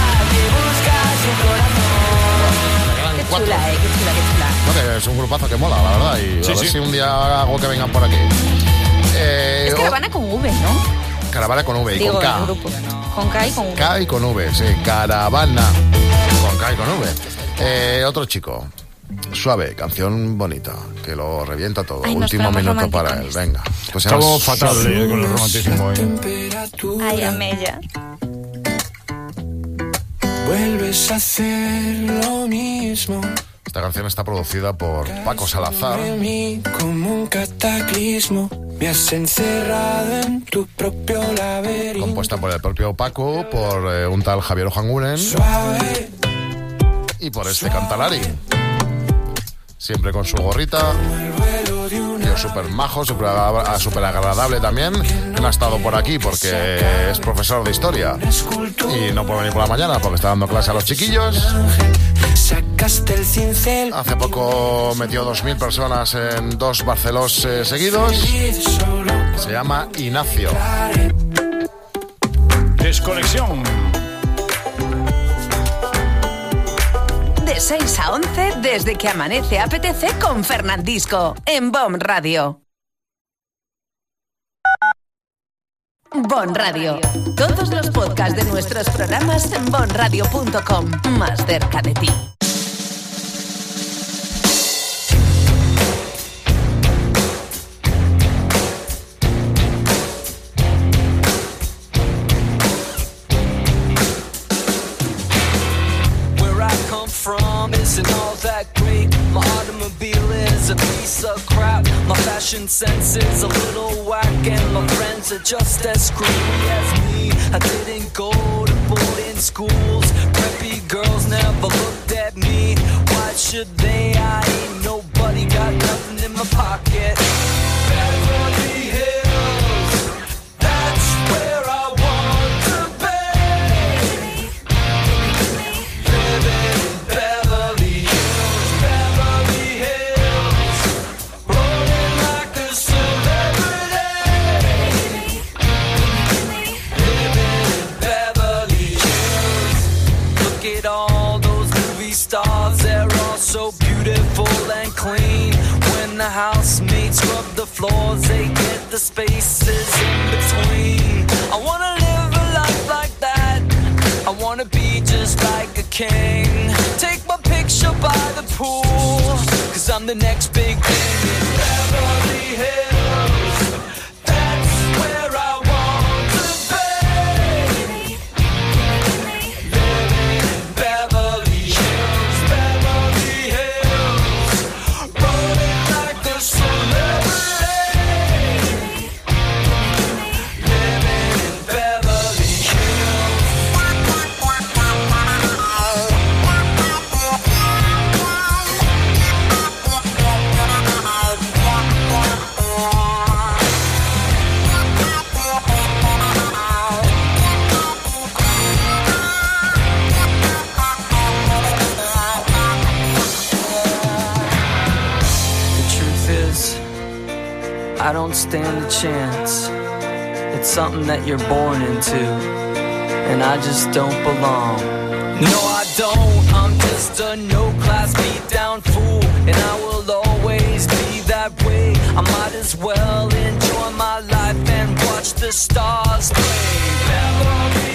Qué chula, eh, qué chula, qué chula. Bueno, es un grupazo que mola, la verdad. Y Sí, a ver sí. si un día hago que vengan por aquí. Eh, Es Caravana con V, ¿no? Caravana con V y Digo, con K. el grupo. Con K y con V. K y con V, sí. Caravana. Con K y con V. Eh, otro chico. Suave, canción bonita, que lo revienta todo. Ay, nos Último ponemos minuto para él, romanticones. venga. Pues se llama Estamos fatal Suave. eh, con el romanticismo. eh. Ay, Amella. Vuelves a hacer lo mismo. Esta canción está producida por Paco Salazar. De mí como un cataclismo. Me has encerrado en tu propio laberinto. Compuesta por el propio Paco, por eh, un tal Javier Ojanguren Suave. y por este Cantalari. Siempre con su gorrita. Tío súper majo, súper agra- súper agradable también. Que no ha estado por aquí porque es profesor de historia. Y no puede venir por la mañana porque está dando clase a los chiquillos. Sacaste el cincel. Hace poco metió dos mil personas en dos Barcelos eh, seguidos. Se llama Ignacio. Desconexión. De seis a once, desde que amanece apetece con Fernandisco, en Bon Radio. Bon Radio. Todos los podcasts de nuestros programas en bon radio punto com. Más cerca de ti. Where I come from isn't all that great. My automobile is a piece of crap. My fashion sense is a little whack, and my friends are just as screwy as me. I didn't go to boarding schools. Preppy girls never looked at me. Why should they? I ain't nobody, got nothing in my pocket. Beverly Hills, that's where I want to be. Living in Beverly Hills, Beverly Hills, rolling like a celebrity. Living in Beverly Hills. Look at all those movie stars, they're all so beautiful and clean. When the housemates scrub the floors, they get the spaces in between. I wanna live a life like that. I wanna be just like a king. Take my picture by the pool, cause I'm the next big thing in Beverly Hills. That's where I want to be. Living in Beverly Hills, Beverly Hills, rolling like a celebrity. Living in Beverly Hills. The truth is, I don't stand a chance. It's something that you're born into, and I just don't belong. No, I don't. I'm just a no-class beat-down fool, and I will always be that way. I might as well enjoy my life and watch the stars play. Beverly